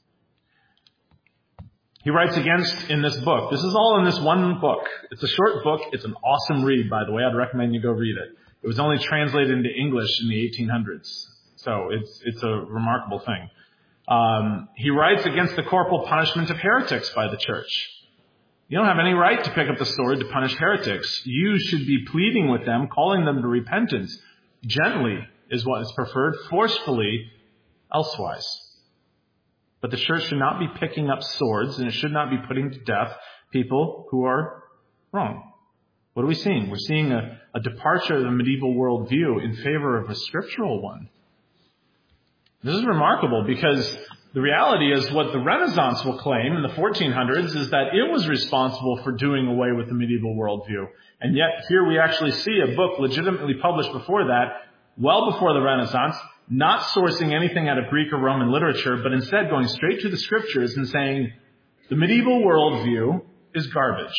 He writes against in this book. This is all in this one book. It's a short book. It's an awesome read, by the way. I'd recommend you go read it. It was only translated into English in the 1800s. So it's a remarkable thing. He writes against the corporal punishment of heretics by the church. You don't have any right to pick up the sword to punish heretics. You should be pleading with them, calling them to repentance. Gently is what is preferred, forcefully elsewise. But the church should not be picking up swords, and it should not be putting to death people who are wrong. What are we seeing? We're seeing a departure of the medieval worldview in favor of a scriptural one. This is remarkable because the reality is what the Renaissance will claim in the 1400s is that it was responsible for doing away with the medieval worldview. And yet here we actually see a book legitimately published before that, well before the Renaissance, not sourcing anything out of Greek or Roman literature, but instead going straight to the scriptures and saying, the medieval worldview is garbage.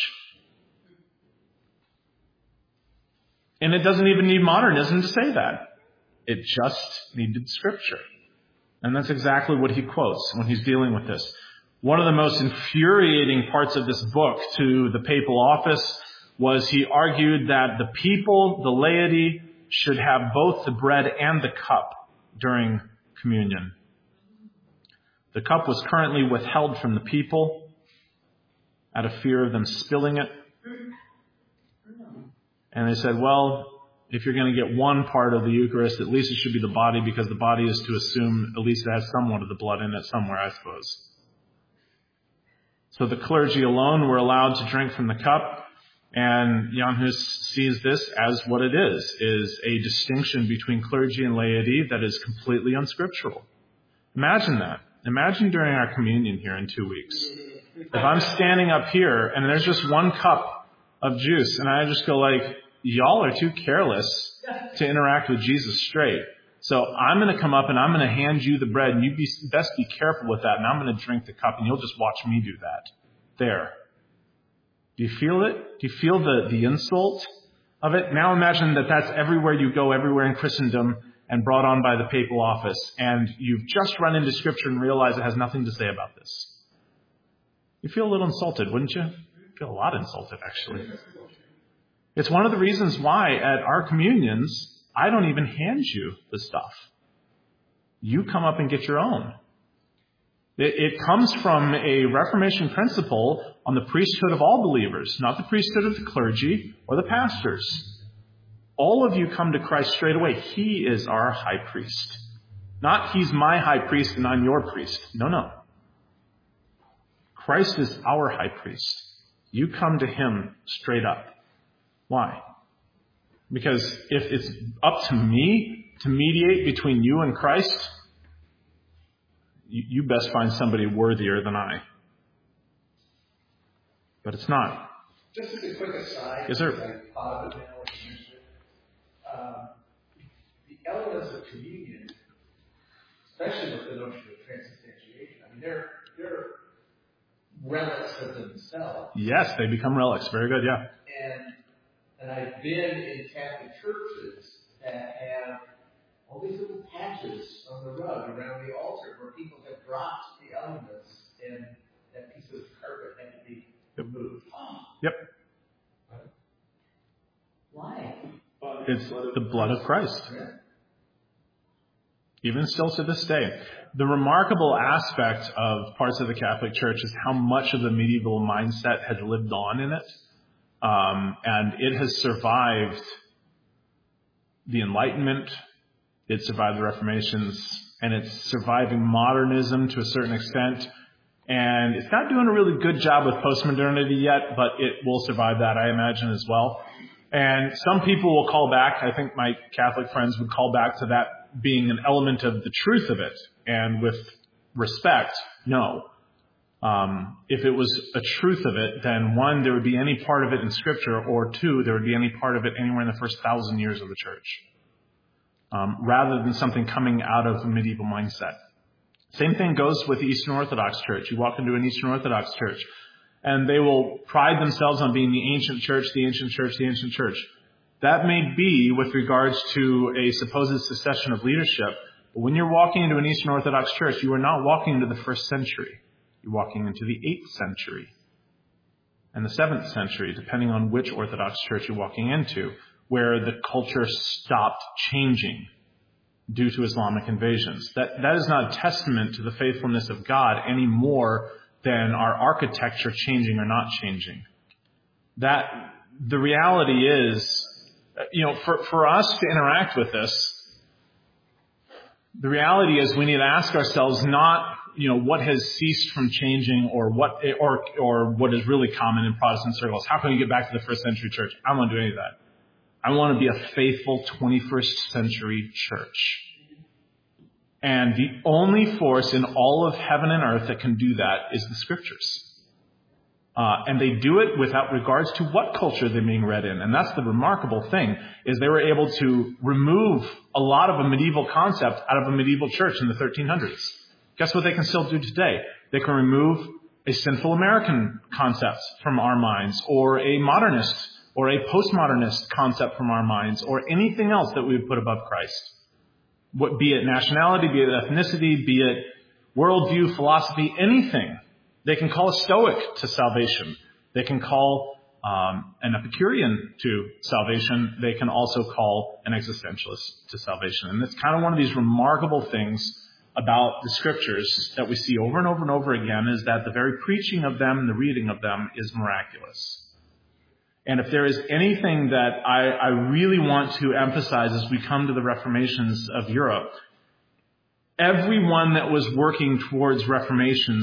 And it doesn't even need modernism to say that. It just needed scripture. And that's exactly what he quotes when he's dealing with this. One of the most infuriating parts of this book to the papal office was he argued that the people, the laity, should have both the bread and the cup during communion. The cup was currently withheld from the people out of fear of them spilling it. And they said, well, if you're going to get one part of the Eucharist, at least it should be the body, because the body is to assume at least it has somewhat of the blood in it somewhere, I suppose. So the clergy alone were allowed to drink from the cup, and Jan Hus sees this as what it is a distinction between clergy and laity that is completely unscriptural. Imagine that. Imagine during our communion here in 2 weeks. If I'm standing up here and there's just one cup of juice and I just go like, y'all are too careless to interact with Jesus straight. So I'm going to come up and I'm going to hand you the bread, and you best be careful with that, and I'm going to drink the cup, and you'll just watch me do that. There. Do you feel it? Do you feel the insult of it? Now imagine that that's everywhere you go, everywhere in Christendom, and brought on by the papal office, and you've just run into Scripture and realize it has nothing to say about this. You feel a little insulted, wouldn't you? You feel a lot insulted, actually. It's one of the reasons why at our communions, I don't even hand you the stuff. You come up and get your own. It comes from a Reformation principle on the priesthood of all believers, not the priesthood of the clergy or the pastors. All of you come to Christ straight away. He is our high priest. Not he's my high priest and I'm your priest. No. Christ is our high priest. You come to him straight up. Why? Because if it's up to me to mediate between you and Christ, you best find somebody worthier than I. But it's not.
Just as a quick aside,
yes, sir.
I thought of it now when you mentioned it. The elements of communion, especially with the notion of transubstantiation, I mean, they're relics of themselves.
Yes, they become relics. Very good, yeah.
And I've been in Catholic churches that have all these little patches on the rug around the altar where people have dropped the elements and that piece of carpet had to be removed.
Yep.
Why?
It's the blood of Christ. Even still to this day. The remarkable aspect of parts of the Catholic Church is how much of the medieval mindset had lived on in it. And it has survived the Enlightenment, it survived the Reformations, and it's surviving modernism to a certain extent. And it's not doing a really good job with postmodernity yet, but it will survive that, I imagine, as well. And some people will call back, I think my Catholic friends would call back to that being an element of the truth of it. And with respect, no. If it was a truth of it, then one, there would be any part of it in Scripture, or two, there would be any part of it anywhere in the first 1,000 years of the church, rather than something coming out of a medieval mindset. Same thing goes with the Eastern Orthodox Church. You walk into an Eastern Orthodox church, and they will pride themselves on being the ancient church, the ancient church, the ancient church. That may be with regards to a supposed succession of leadership, but when you're walking into an Eastern Orthodox church, you are not walking into the 1st century. You're walking into the 8th century and the 7th century, depending on which Orthodox church you're walking into, where the culture stopped changing due to Islamic invasions. That is not a testament to the faithfulness of God any more than our architecture changing or not changing. That the reality is, for us to interact with this, the reality is we need to ask ourselves not, what has ceased from changing or what is really common in Protestant circles. How can we get back to the 1st century church? I don't want to do any of that. I want to be a faithful 21st century church. And the only force in all of heaven and earth that can do that is the Scriptures. And they do it without regards to what culture they're being read in. And that's the remarkable thing, is they were able to remove a lot of a medieval concept out of a medieval church in the 1300s. Guess what they can still do today? They can remove a sinful American concept from our minds, or a modernist or a postmodernist concept from our minds, or anything else that we would put above Christ. Be it nationality, be it ethnicity, be it worldview, philosophy, anything. They can call a Stoic to salvation. They can call an Epicurean to salvation. They can also call an existentialist to salvation. And it's kind of one of these remarkable things about the Scriptures that we see over and over and over again, is that the very preaching of them and the reading of them is miraculous. And if there is anything that I really want to emphasize as we come to the Reformations of Europe, everyone that was working towards reformations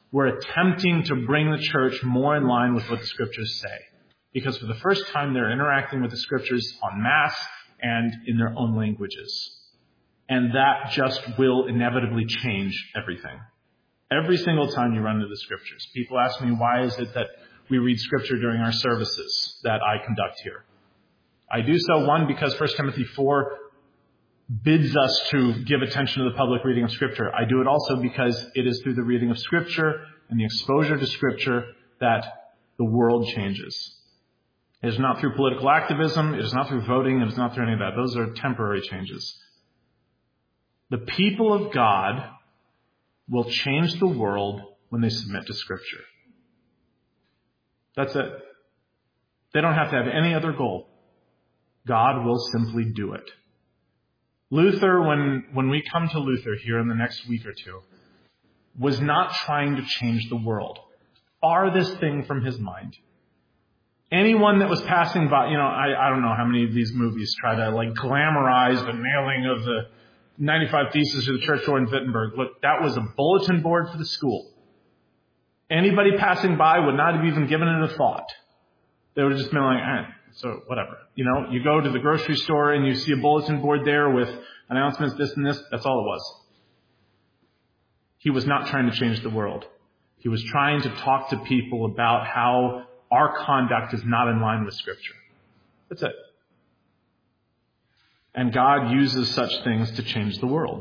were attempting to bring the church more in line with what the Scriptures say. Because for the first time, they're interacting with the Scriptures en masse and in their own languages. And that just will inevitably change everything. Every single time you run into the Scriptures, people ask me, why is it that we read Scripture during our services that I conduct here? I do so, one, because 1 Timothy 4 bids us to give attention to the public reading of Scripture. I do it also because it is through the reading of Scripture and the exposure to Scripture that the world changes. It is not through political activism. It is not through voting. It is not through any of that. Those are temporary changes. The people of God will change the world when they submit to Scripture. That's it. They don't have to have any other goal. God will simply do it. Luther, when we come to Luther here in the next week or two, was not trying to change the world. Farthest thing from his mind. Anyone that was passing by, I don't know how many of these movies try to glamorize the nailing of the 95 Theses of the Church door in Wittenberg. Look, that was a bulletin board for the school. Anybody passing by would not have even given it a thought. They would have just been like, so whatever. You go to the grocery store and you see a bulletin board there with announcements, this and this. That's all it was. He was not trying to change the world. He was trying to talk to people about how our conduct is not in line with Scripture. That's it. And God uses such things to change the world.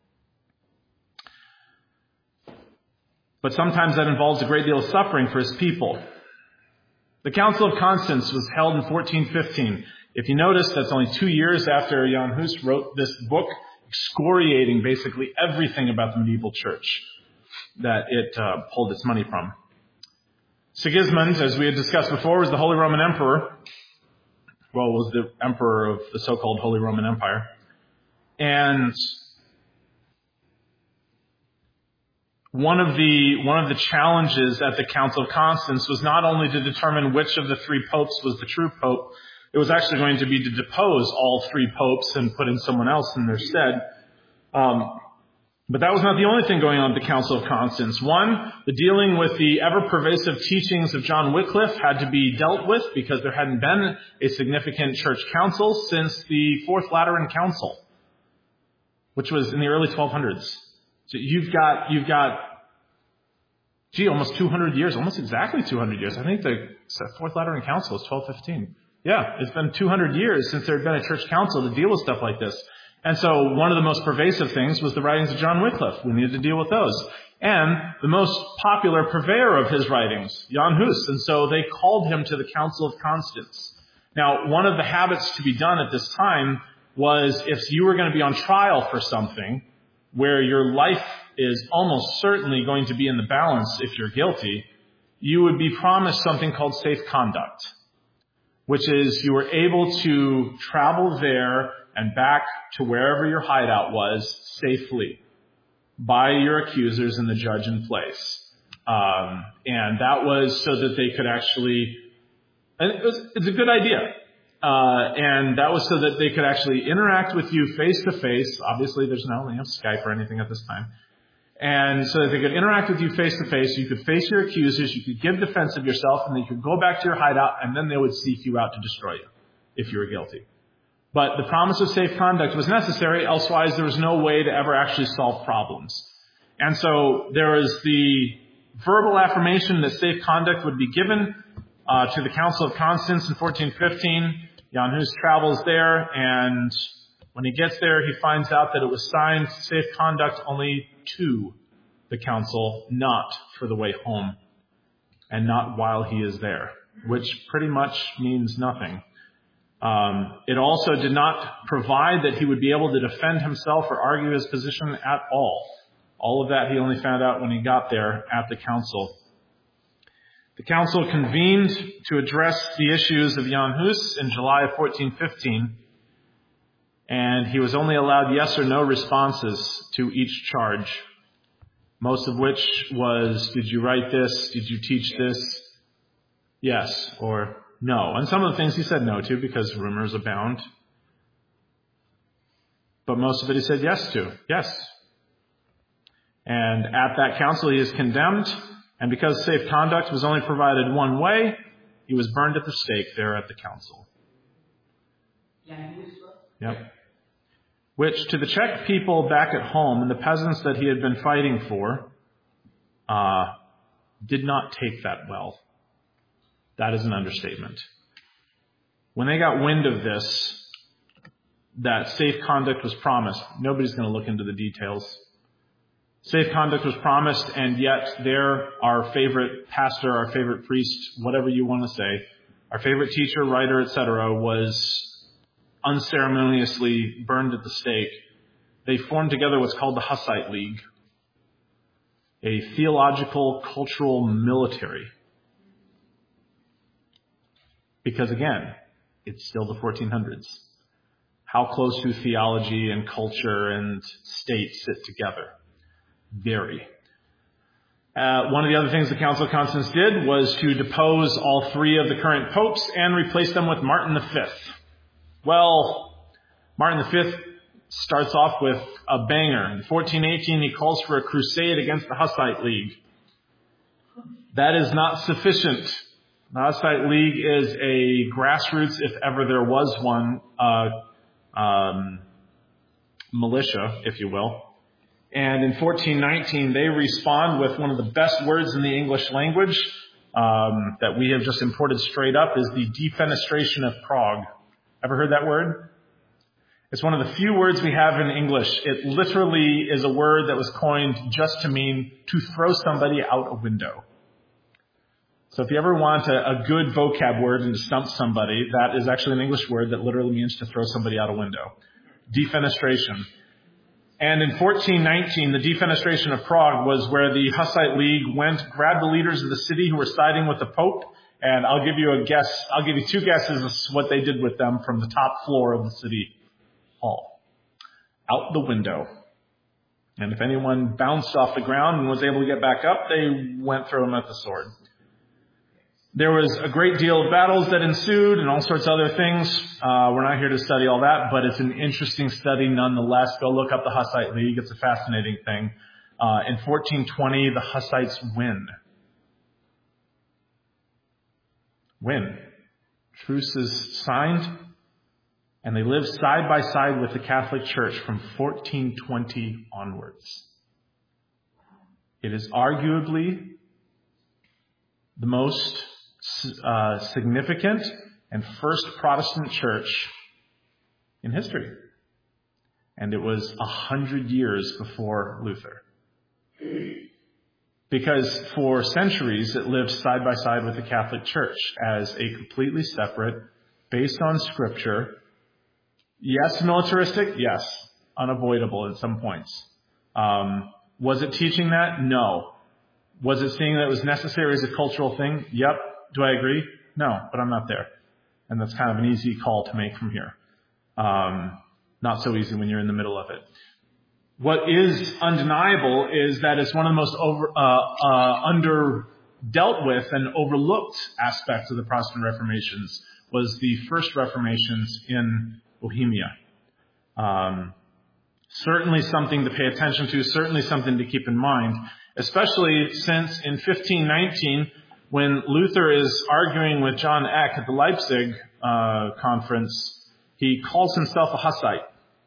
But sometimes that involves a great deal of suffering for his people. The Council of Constance was held in 1415. If you notice, that's only 2 years after Jan Hus wrote this book, excoriating basically everything about the medieval church that it pulled its money from. Sigismund, as we had discussed before, was the Holy Roman Emperor. Well, was the emperor of the so-called Holy Roman Empire. And one of the challenges at the Council of Constance was not only to determine which of the three popes was the true pope, it was actually going to be to depose all three popes and put in someone else in their stead. But that was not the only thing going on at the Council of Constance. One, the dealing with the ever-pervasive teachings of John Wycliffe had to be dealt with because there hadn't been a significant church council since the Fourth Lateran Council, which was in the early 1200s. So you've got almost 200 years, almost exactly 200 years. I think the Fourth Lateran Council is 1215. Yeah, it's been 200 years since there had been a church council to deal with stuff like this. And so one of the most pervasive things was the writings of John Wycliffe. We needed to deal with those. And the most popular purveyor of his writings, Jan Hus. And so they called him to the Council of Constance. Now, one of the habits to be done at this time was if you were going to be on trial for something where your life is almost certainly going to be in the balance if you're guilty, you would be promised something called safe conduct, which is you were able to travel there and back to wherever your hideout was safely by your accusers and the judge in place. And that was so that they could actually, and it's a good idea. And that was so that they could actually interact with you face to face. Obviously there's no Skype or anything at this time. And so that they could interact with you face to face. You could face your accusers. You could give defense of yourself, and then you could go back to your hideout, and then they would seek you out to destroy you if you were guilty. But the promise of safe conduct was necessary, elsewise there was no way to ever actually solve problems. And so there was the verbal affirmation that safe conduct would be given to the Council of Constance in 1415. Jan Hus travels there, and when he gets there, he finds out that it was signed safe conduct only to the council, not for the way home, and not while he is there, which pretty much means nothing. It also did not provide that he would be able to defend himself or argue his position at all. All of that he only found out when he got there at the council. The council convened to address the issues of Jan Hus in July of 1415, and he was only allowed yes or no responses to each charge, most of which was, did you write this? Did you teach this? Yes or no. And some of the things he said no to because rumors abound. But most of it he said yes to. Yes. And at that council, he is condemned. And because safe conduct was only provided one way, he was burned at the stake there at the council. Yep. Which, to the Czech people back at home and the peasants that he had been fighting for, did not take that well. That is an understatement. When they got wind of this, that safe conduct was promised. Nobody's going to look into the details. Safe conduct was promised, and yet there, our favorite pastor, our favorite priest, whatever you want to say, our favorite teacher, writer, etc., was unceremoniously burned at the stake. They formed together what's called the Hussite League, a theological, cultural military. Because again, it's still the 1400s. How close do theology and culture and state sit together? Very. One of the other things the Council of Constance did was to depose all three of the current popes and replace them with Martin V. Well, Martin V starts off with a banger. In 1418, he calls for a crusade against the Hussite League. That is not sufficient. The Hussite League is a grassroots, if ever there was one, militia, if you will. And in 1419, they respond with one of the best words in the English language that we have just imported straight up is the defenestration of Prague. Ever heard that word? It's one of the few words we have in English. It literally is a word that was coined just to mean to throw somebody out a window. So if you ever want a good vocab word and to stump somebody, that is actually an English word that literally means to throw somebody out a window. Defenestration. And in 1419, the defenestration of Prague was where the Hussite League went, grabbed the leaders of the city who were siding with the Pope, and I'll give you a guess. I'll give you two guesses as to what they did with them from the top floor of the city hall. Out the window. And if anyone bounced off the ground and was able to get back up, they went through them at the sword. There was a great deal of battles that ensued and all sorts of other things. We're not here to study all that, but it's an interesting study nonetheless. Go look up the Hussite League. It's a fascinating thing. In 1420, the Hussites win. Truce is signed, and they live side by side with the Catholic Church from 1420 onwards. It is arguably the most significant and first Protestant church in history. And it was 100 years before Luther. Because for centuries it lived side by side with the Catholic Church as a completely separate, based on Scripture. Yes, militaristic? Yes. Unavoidable at some points. Was it teaching that? No. Was it seeing that it was necessary as a cultural thing? Yep. Do I agree? No, but I'm not there. And that's kind of an easy call to make from here. Not so easy when you're in the middle of it. What is undeniable is that it's one of the most under-dealt with and overlooked aspects of the Protestant Reformations was the first Reformations in Bohemia. Certainly something to pay attention to, certainly something to keep in mind, especially since in 1519, when Luther is arguing with John Eck at the Leipzig conference, he calls himself a Hussite.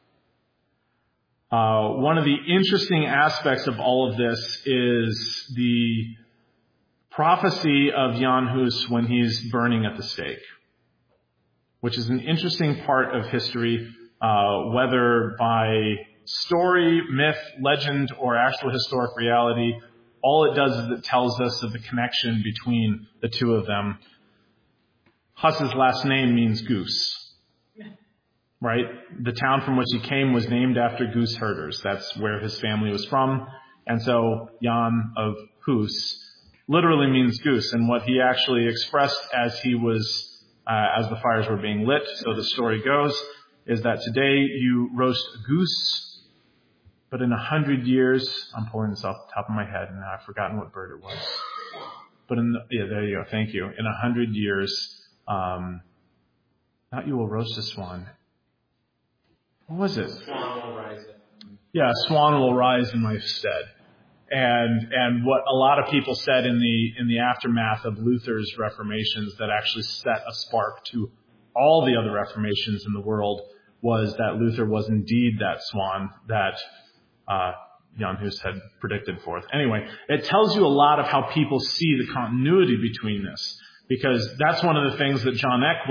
One of the interesting aspects of all of this is the prophecy of Jan Hus when he's burning at the stake, which is an interesting part of history, whether by story, myth, legend, or actual historic reality. All it does is it tells us of the connection between the two of them. Huss's last name means goose. Right? The town from which he came was named after goose herders. That's where his family was from. And so Jan of Hus literally means goose. And what he actually expressed as he was, as the fires were being lit, so the story goes, is that today you roast a goose, but in 100 years, I'm pulling this off the top of my head and I've forgotten what bird it was. But there you go. Thank you. In 100 years, not you will roast a swan. What was it?
Swan will rise.
Yeah, a swan will rise in my stead. and what a lot of people said in the aftermath of Luther's reformations that actually set a spark to all the other reformations in the world was that Luther was indeed that swan that Jan Hus had predicted forth. Anyway, it tells you a lot of how people see the continuity between this, because that's one of the things that John Eck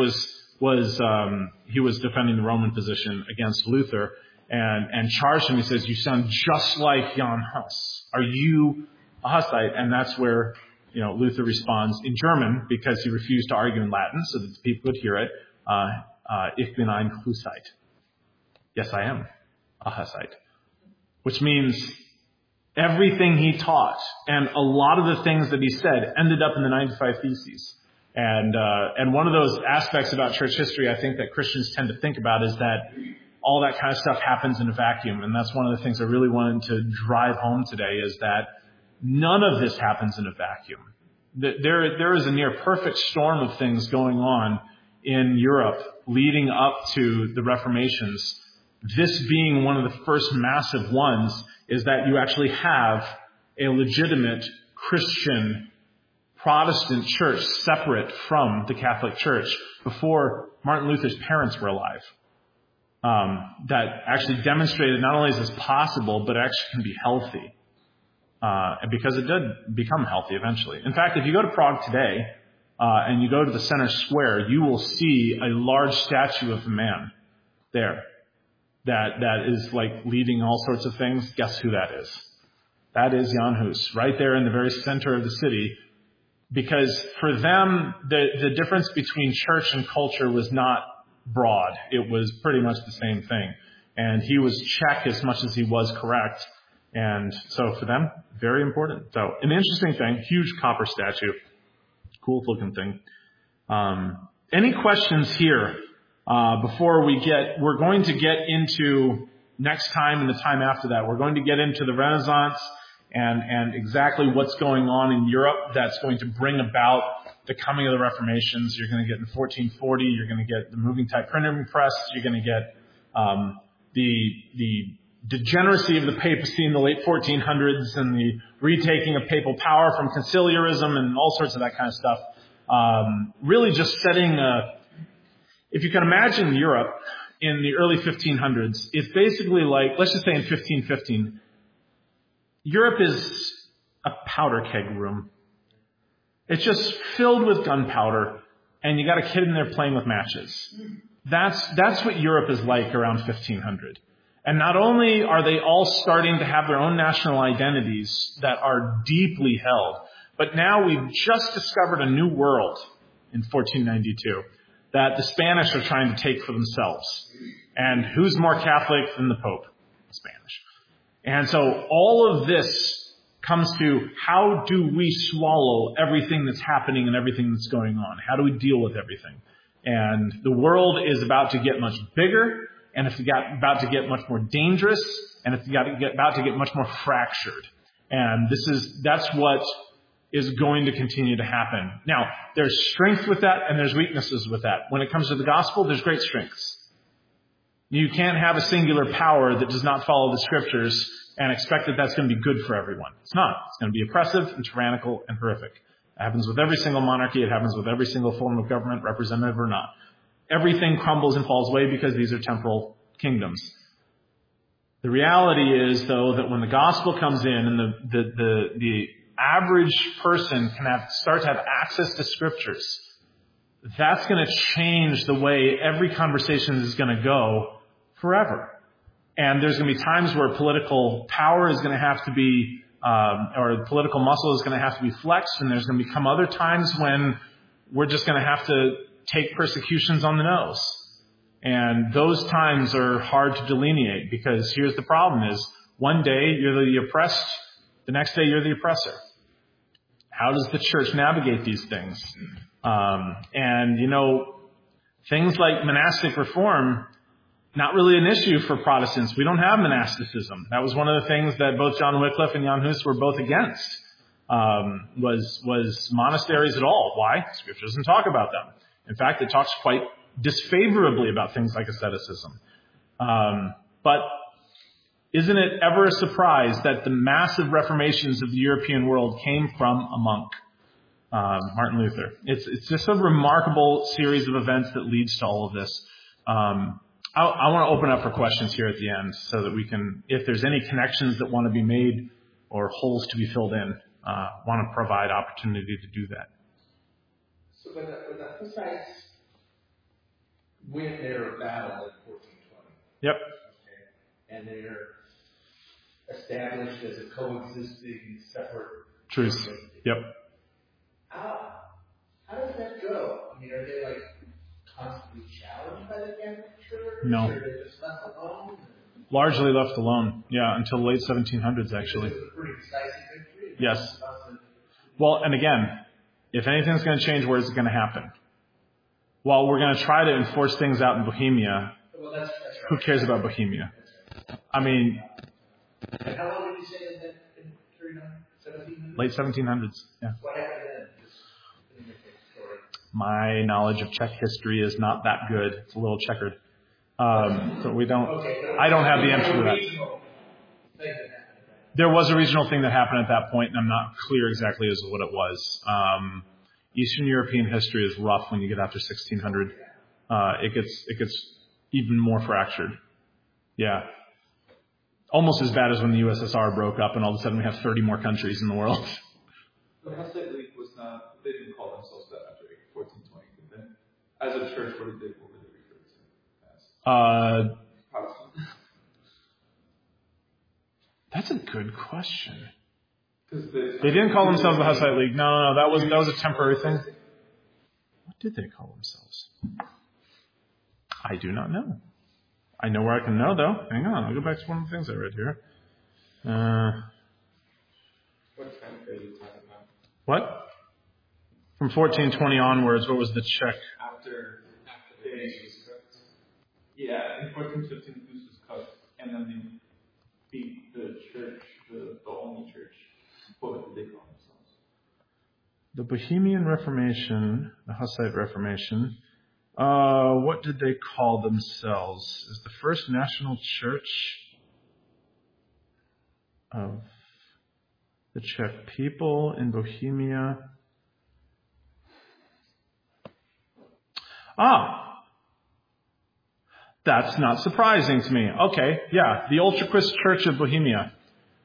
he was defending the Roman position against Luther and charged him. He says, "You sound just like Jan Hus. Are you a Hussite?" And that's where Luther responds in German, because he refused to argue in Latin so that the people could hear it. Ich bin ein Hussite. Yes, I am a Hussite. Which means everything he taught and a lot of the things that he said ended up in the 95 Theses. And one of those aspects about church history I think that Christians tend to think about is that all that kind of stuff happens in a vacuum. And that's one of the things I really wanted to drive home today, is that none of this happens in a vacuum. There is a near perfect storm of things going on in Europe leading up to the Reformations. This being one of the first massive ones, is that you actually have a legitimate Christian Protestant church separate from the Catholic Church before Martin Luther's parents were alive. That actually demonstrated not only is this possible, but actually can be healthy. Because it did become healthy eventually. In fact, if you go to Prague today, and you go to the center square, you will see a large statue of a man there that is like leading all sorts of things. Guess who that is? That is Jan Hus, right there in the very center of the city. Because for them, the difference between church and culture was not broad. It was pretty much the same thing. And he was Czech as much as he was correct. And so for them, very important. So an interesting thing, huge copper statue. Cool looking thing. Any questions here before we're going to get into next time and the time after that. We're going to get into the Renaissance and exactly what's going on in Europe that's going to bring about the coming of the Reformations. You're going to get in 1440, you're going to get the moving type printing press, you're going to get the degeneracy of the papacy in the late 1400s and the retaking of papal power from conciliarism and all sorts of that kind of stuff. Really just setting if you can imagine Europe in the early 1500s, it's basically like, let's just say in 1515, Europe is a powder keg room. It's just filled with gunpowder, and you got a kid in there playing with matches. That's what Europe is like around 1500. And not only are they all starting to have their own national identities that are deeply held, but now we've just discovered a new world in 1492 that the Spanish are trying to take for themselves. And who's more Catholic than the Pope? The Spanish. And so all of this comes to, how do we swallow everything that's happening and everything that's going on? How do we deal with everything? And the world is about to get much bigger, and it's about to get much more dangerous, and it's about to get much more fractured. And that's what is going to continue to happen. Now, there's strength with that, and there's weaknesses with that. When it comes to the gospel, there's great strengths. You can't have a singular power that does not follow the scriptures and expect that that's going to be good for everyone. It's not. It's going to be oppressive and tyrannical and horrific. It happens with every single monarchy. It happens with every single form of government, representative or not. Everything crumbles and falls away because these are temporal kingdoms. The reality is, though, that when the gospel comes in and the average person can start to have access to scriptures, that's going to change the way every conversation is going to go forever. And there's going to be times where political power is going to have to be, or political muscle is going to have to be flexed, and there's going to become other times when we're just going to have to take persecutions on the nose. And those times are hard to delineate, because here's the problem is, one day you're the oppressed, the next day you're the oppressor. How does the church navigate these things? And things like monastic reform, not really an issue for Protestants. We don't have monasticism. That was one of the things that both John Wycliffe and Jan Hus were both against, was monasteries at all. Why? Scripture doesn't talk about them. In fact, it talks quite disfavorably about things like asceticism. But Isn't it ever a surprise that the massive reformations of the European world came from a monk, Martin Luther? It's just a remarkable series of events that leads to all of this. I want to open up for questions here at the end so that we can, if there's any connections that want to be made or holes to be filled in, want to provide opportunity to do that.
So when the Hussites win their battle in 1420,
yep,
okay, and they're established as a coexisting separate
truce. Yep.
How does that go? I mean, are they like constantly challenged by the Catholic Church?
No.
Or are they just left alone?
Largely left alone. Yeah, until the late 1700s, actually.
It was a pretty decisive victory.
Yes. Well, and again, if anything's going to change, where is it going to happen? Well, we're going to try to enforce things out in Bohemia.
Well, that's right.
Who cares about Bohemia? I mean,
and how long did you say that in 1700s?
Late 1700s, yeah.
What happened then? Story.
My knowledge of Czech history is not that good. It's a little checkered. So we don't, I don't have the answer to that. There was a regional thing that happened at that point, and I'm not clear exactly as to what it was. Eastern European history is rough when you get after 1600. It gets even more fractured. Yeah. Almost as bad as when the USSR broke up and all of a sudden we have 30 more countries in the world.
The Hussite League was not, they didn't call themselves that after 1420. Then, as a church, what were they referred to as? Protestant. That's
a good question.
They
didn't call themselves the Hussite League. No, that was a temporary thing. What did they call themselves? I do not know. I know where I can know, though. Hang on. I'll go back to one of the things I read here.
What time are you talking about?
What? From 1420 onwards, what was the Czech?
After the goose was cooked. Yeah, in 1415 the goose was cooked, and then they beat the church, the only church. What did they call themselves?
The Bohemian Reformation, the Hussite Reformation. What did they call themselves? Is the First National Church of the Czech people in Bohemia. That's not surprising to me. Okay, yeah, the Ultraquist Church of Bohemia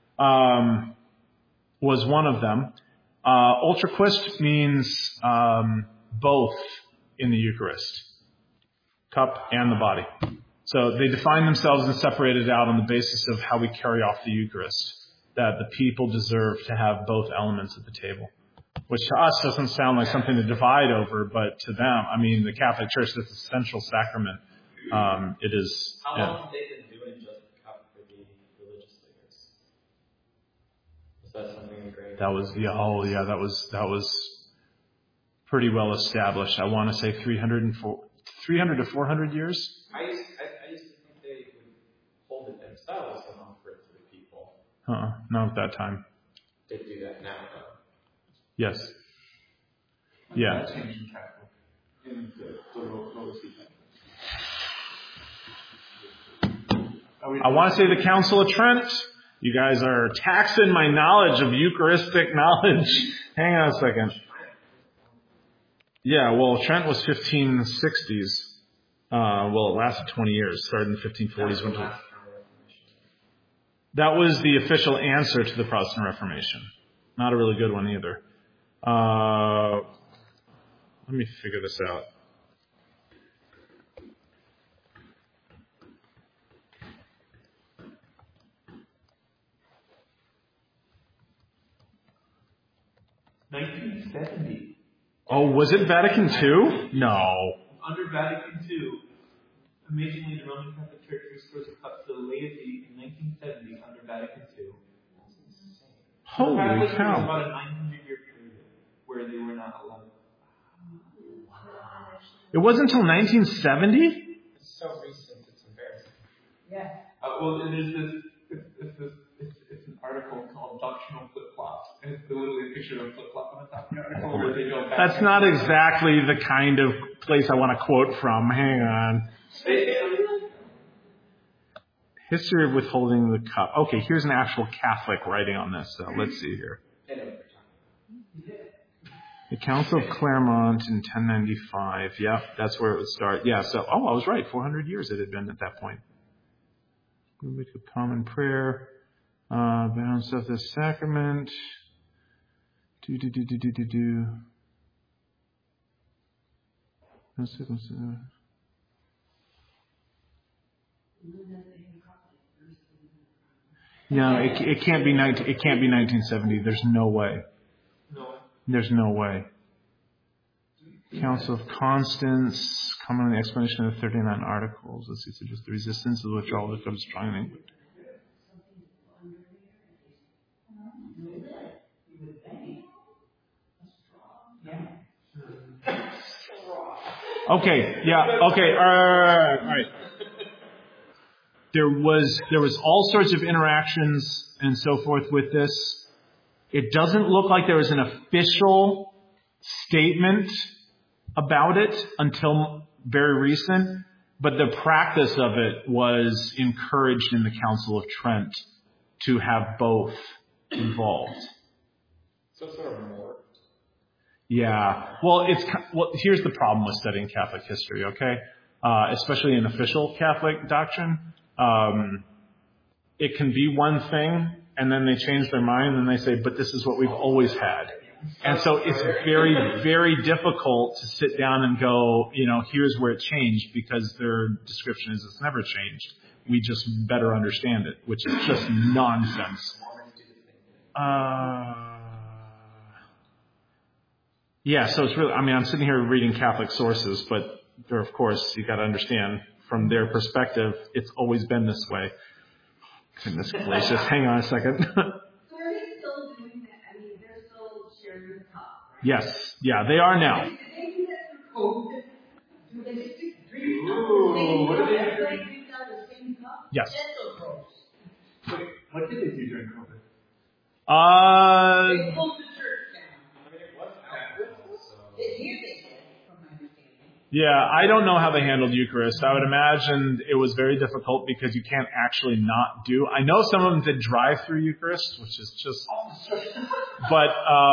was one of them. Ultraquist means both in the Eucharist, cup and the body. So they define themselves and separated out on the basis of how we carry off the Eucharist, that the people deserve to have both elements at the table, which to us doesn't sound like something to divide over, but to them, I mean, the Catholic Church, that's a central sacrament. It is.
How long have they been doing just the cup for the religious leaders? Was that something great?
That was, that was pretty well established. I want to say 300 to 400 years.
I used to think they would hold it themselves and offer it to the people.
Not at that time.
They do that now, though.
Yes. Yeah.
That changed in Catholic. In the Roman Catholic.
I want to say the Council of Trent. You guys are taxing my knowledge of Eucharistic knowledge. Hang on a second. Yeah, well, Trent was 1560s. Well, it lasted 20 years. Started in the 1540s. That was the official answer to the Protestant Reformation. Not a really good one either. Let me figure this out.
$1970.
Oh, was it Vatican II? No.
Under Vatican II, amazingly, the Roman Catholic Church restores a cup to the laity in 1970 under Vatican II.
Holy cow.
It was about a 900-year period where they were not allowed.
It wasn't until 1970?
It's so recent, it's embarrassing.
Yeah.
Well, there's it's an article called Doctrinal Flip-Flops, and it's literally a picture of a flip-flop on the top of the article where they go back.
That's not exactly the kind of place I want to quote from. Hang on. History of withholding the cup. Okay, here's an actual Catholic writing on this. So let's see here. The Council of Claremont in 1095. Yeah, that's where it would start. Yeah, so, I was right. 400 years it had been at that point. We make a common prayer. Balance of the sacrament. No, it can't be 1970. There's no way. There's no way. Council of Constance, comment on the explanation of the 39 articles. Let's see, so just the resistance of the withdrawal becomes strong in England. Okay, yeah, okay, all right. There was all sorts of interactions and so forth with this. It doesn't look like there was an official statement about it until very recent, but the practice of it was encouraged in the Council of Trent to have both involved.
So sort of more.
Yeah. Well, here's the problem with studying Catholic history, okay? Especially in official Catholic doctrine. It can be one thing, and then they change their mind, and they say, but this is what we've always had. And so it's very, very difficult to sit down and go, here's where it changed, because their description is it's never changed. We just better understand it, which is just nonsense. Yeah, so it's really, I'm sitting here reading Catholic sources, but there, of course, you got to understand from their perspective, it's always been this way. Goodness gracious, hang on a second.
So are they still doing that? They're still sharing the cup, right?
Yes, yeah, they are now.
Did they do that through COVID? Do they just drink out the same cup?
Yes.
That's so gross.
Wait, what did they do during COVID?
They closed the church down.
It was Catholic, so.
Here they did, from my understanding.
Yeah, I don't know how they handled Eucharist. I would imagine it was very difficult because you can't actually not do. I know some of them did drive-through Eucharist, which is just. But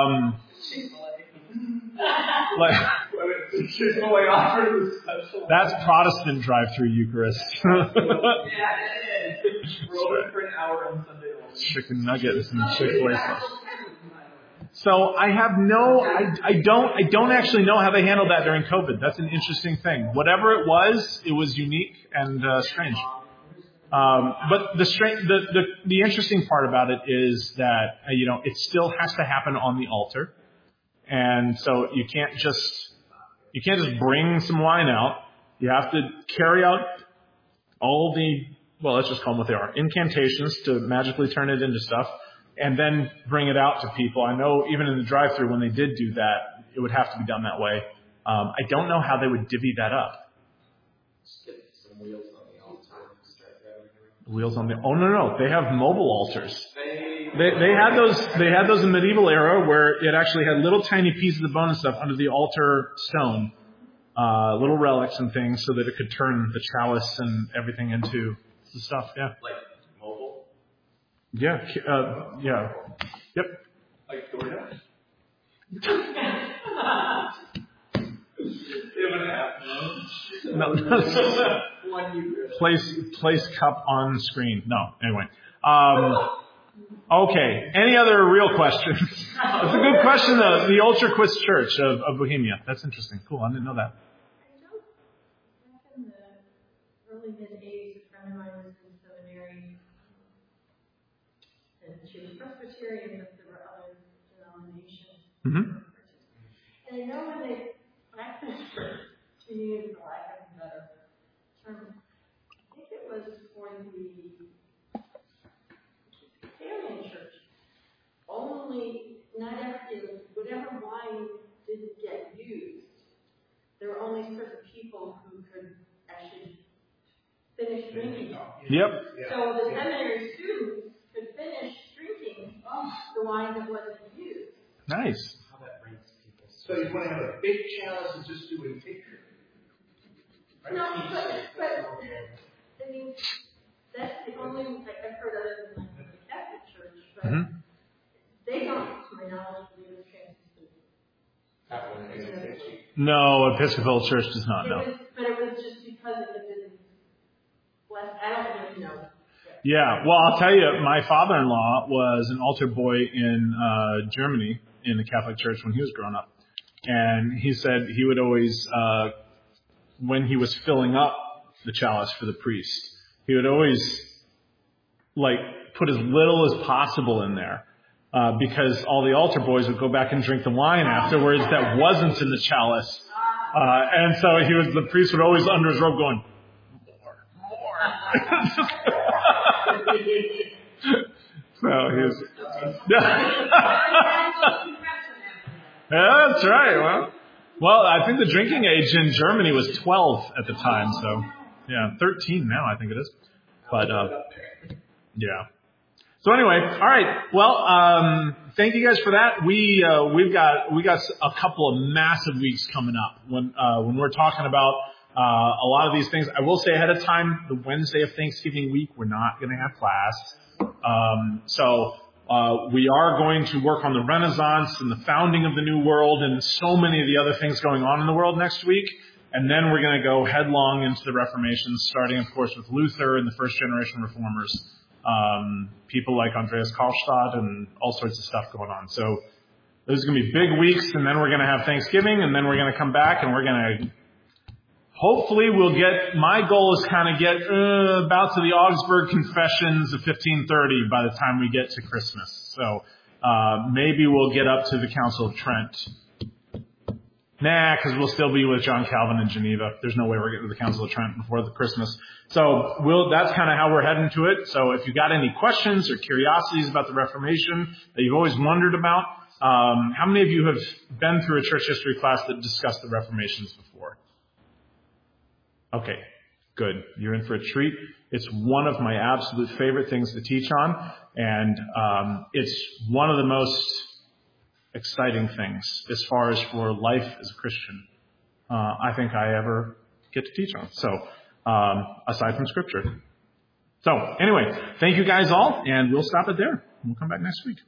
that's Protestant drive-through Eucharist.
Yeah, it is. We're open for an hour on Sunday morning.
Chicken nuggets and Chick-fil-A sauce. So I have I don't actually know how they handled that during COVID. That's an interesting thing. Whatever it was unique and strange. But the interesting part about it is that it still has to happen on the altar, and so you can't just bring some wine out. You have to carry out all let's just call them what they are, incantations to magically turn it into stuff. And then bring it out to people. I know even in the drive-thru when they did do that, it would have to be done that way. I don't know how they would divvy that up.
Just get some wheels on the altar and start driving around.
Wheels on the no, they have mobile altars. They had those in medieval era where it actually had little tiny pieces of bone and stuff under the altar stone, little relics and things, so that it could turn the chalice and everything into the stuff. Yeah.
Like mobile?
Yeah. Yeah. Yep.
Like DoorDash?
No. Place cup on screen. No. Anyway. Okay. Any other real questions? That's a good question, though. The Ultraquist Church of Bohemia. That's interesting. Cool. I didn't know that.
Back in the early mid-80s, a friend of mine was in seminary, and she was Presbyterian, but there were other denominations.
Mm-hmm.
And I know when they practiced communion, for lack of a better term, I think it was for the Italian church. Only, not every, whatever wine didn't get used, there were only certain people who could actually finish drinking it.
Yep.
So the seminary students could finish drinking the wine that wasn't used.
Nice.
How that brings people. So you want to have a big chalice and just do a tincture?
No, but I mean, That's the only, like, I've heard other than like the Catholic Church, but they don't, to my knowledge, believe in transubstantiation.
No, Episcopal Church does not, no.
But it was just because it didn't bless, I don't really know.
Yeah, well, I'll tell you, my father-in-law was an altar boy in Germany in the Catholic Church when he was growing up. And he said he would always, when he was filling up the chalice for the priest, he would always, like, put as little as possible in there. Because all the altar boys would go back and drink the wine afterwards that wasn't in the chalice. And so the priest would always under his robe going, more. So he was, yeah, that's right. Well, I think the drinking age in Germany was 12 at the time. So, yeah, 13 now, I think it is. But, yeah. So anyway, all right. Well, thank you guys for that. We've got a couple of massive weeks coming up when we're talking about a lot of these things. I will say ahead of time, the Wednesday of Thanksgiving week, we're not going to have class. So we are going to work on the Renaissance and the founding of the New World and so many of the other things going on in the world next week. And then we're going to go headlong into the Reformation, starting, of course, with Luther and the first generation reformers. People like Andreas Karlstadt and all sorts of stuff going on. So those are going to be big weeks, and then we're going to have Thanksgiving, and then we're going to come back, and we're going to hopefully my goal is kind of get about to the Augsburg Confessions of 1530 by the time we get to Christmas. So maybe we'll get up to the Council of Trent. Nah, because we'll still be with John Calvin in Geneva. There's no way we're getting to the Council of Trent before the Christmas. So that's kind of how we're heading to it. So if you've got any questions or curiosities about the Reformation that you've always wondered about, how many of you have been through a church history class that discussed the Reformations before? Okay, good. You're in for a treat. It's one of my absolute favorite things to teach on, and it's one of the most exciting things as far as for life as a Christian I think I ever get to teach on. So, aside from Scripture. So, anyway, thank you guys all, and we'll stop it there. We'll come back next week.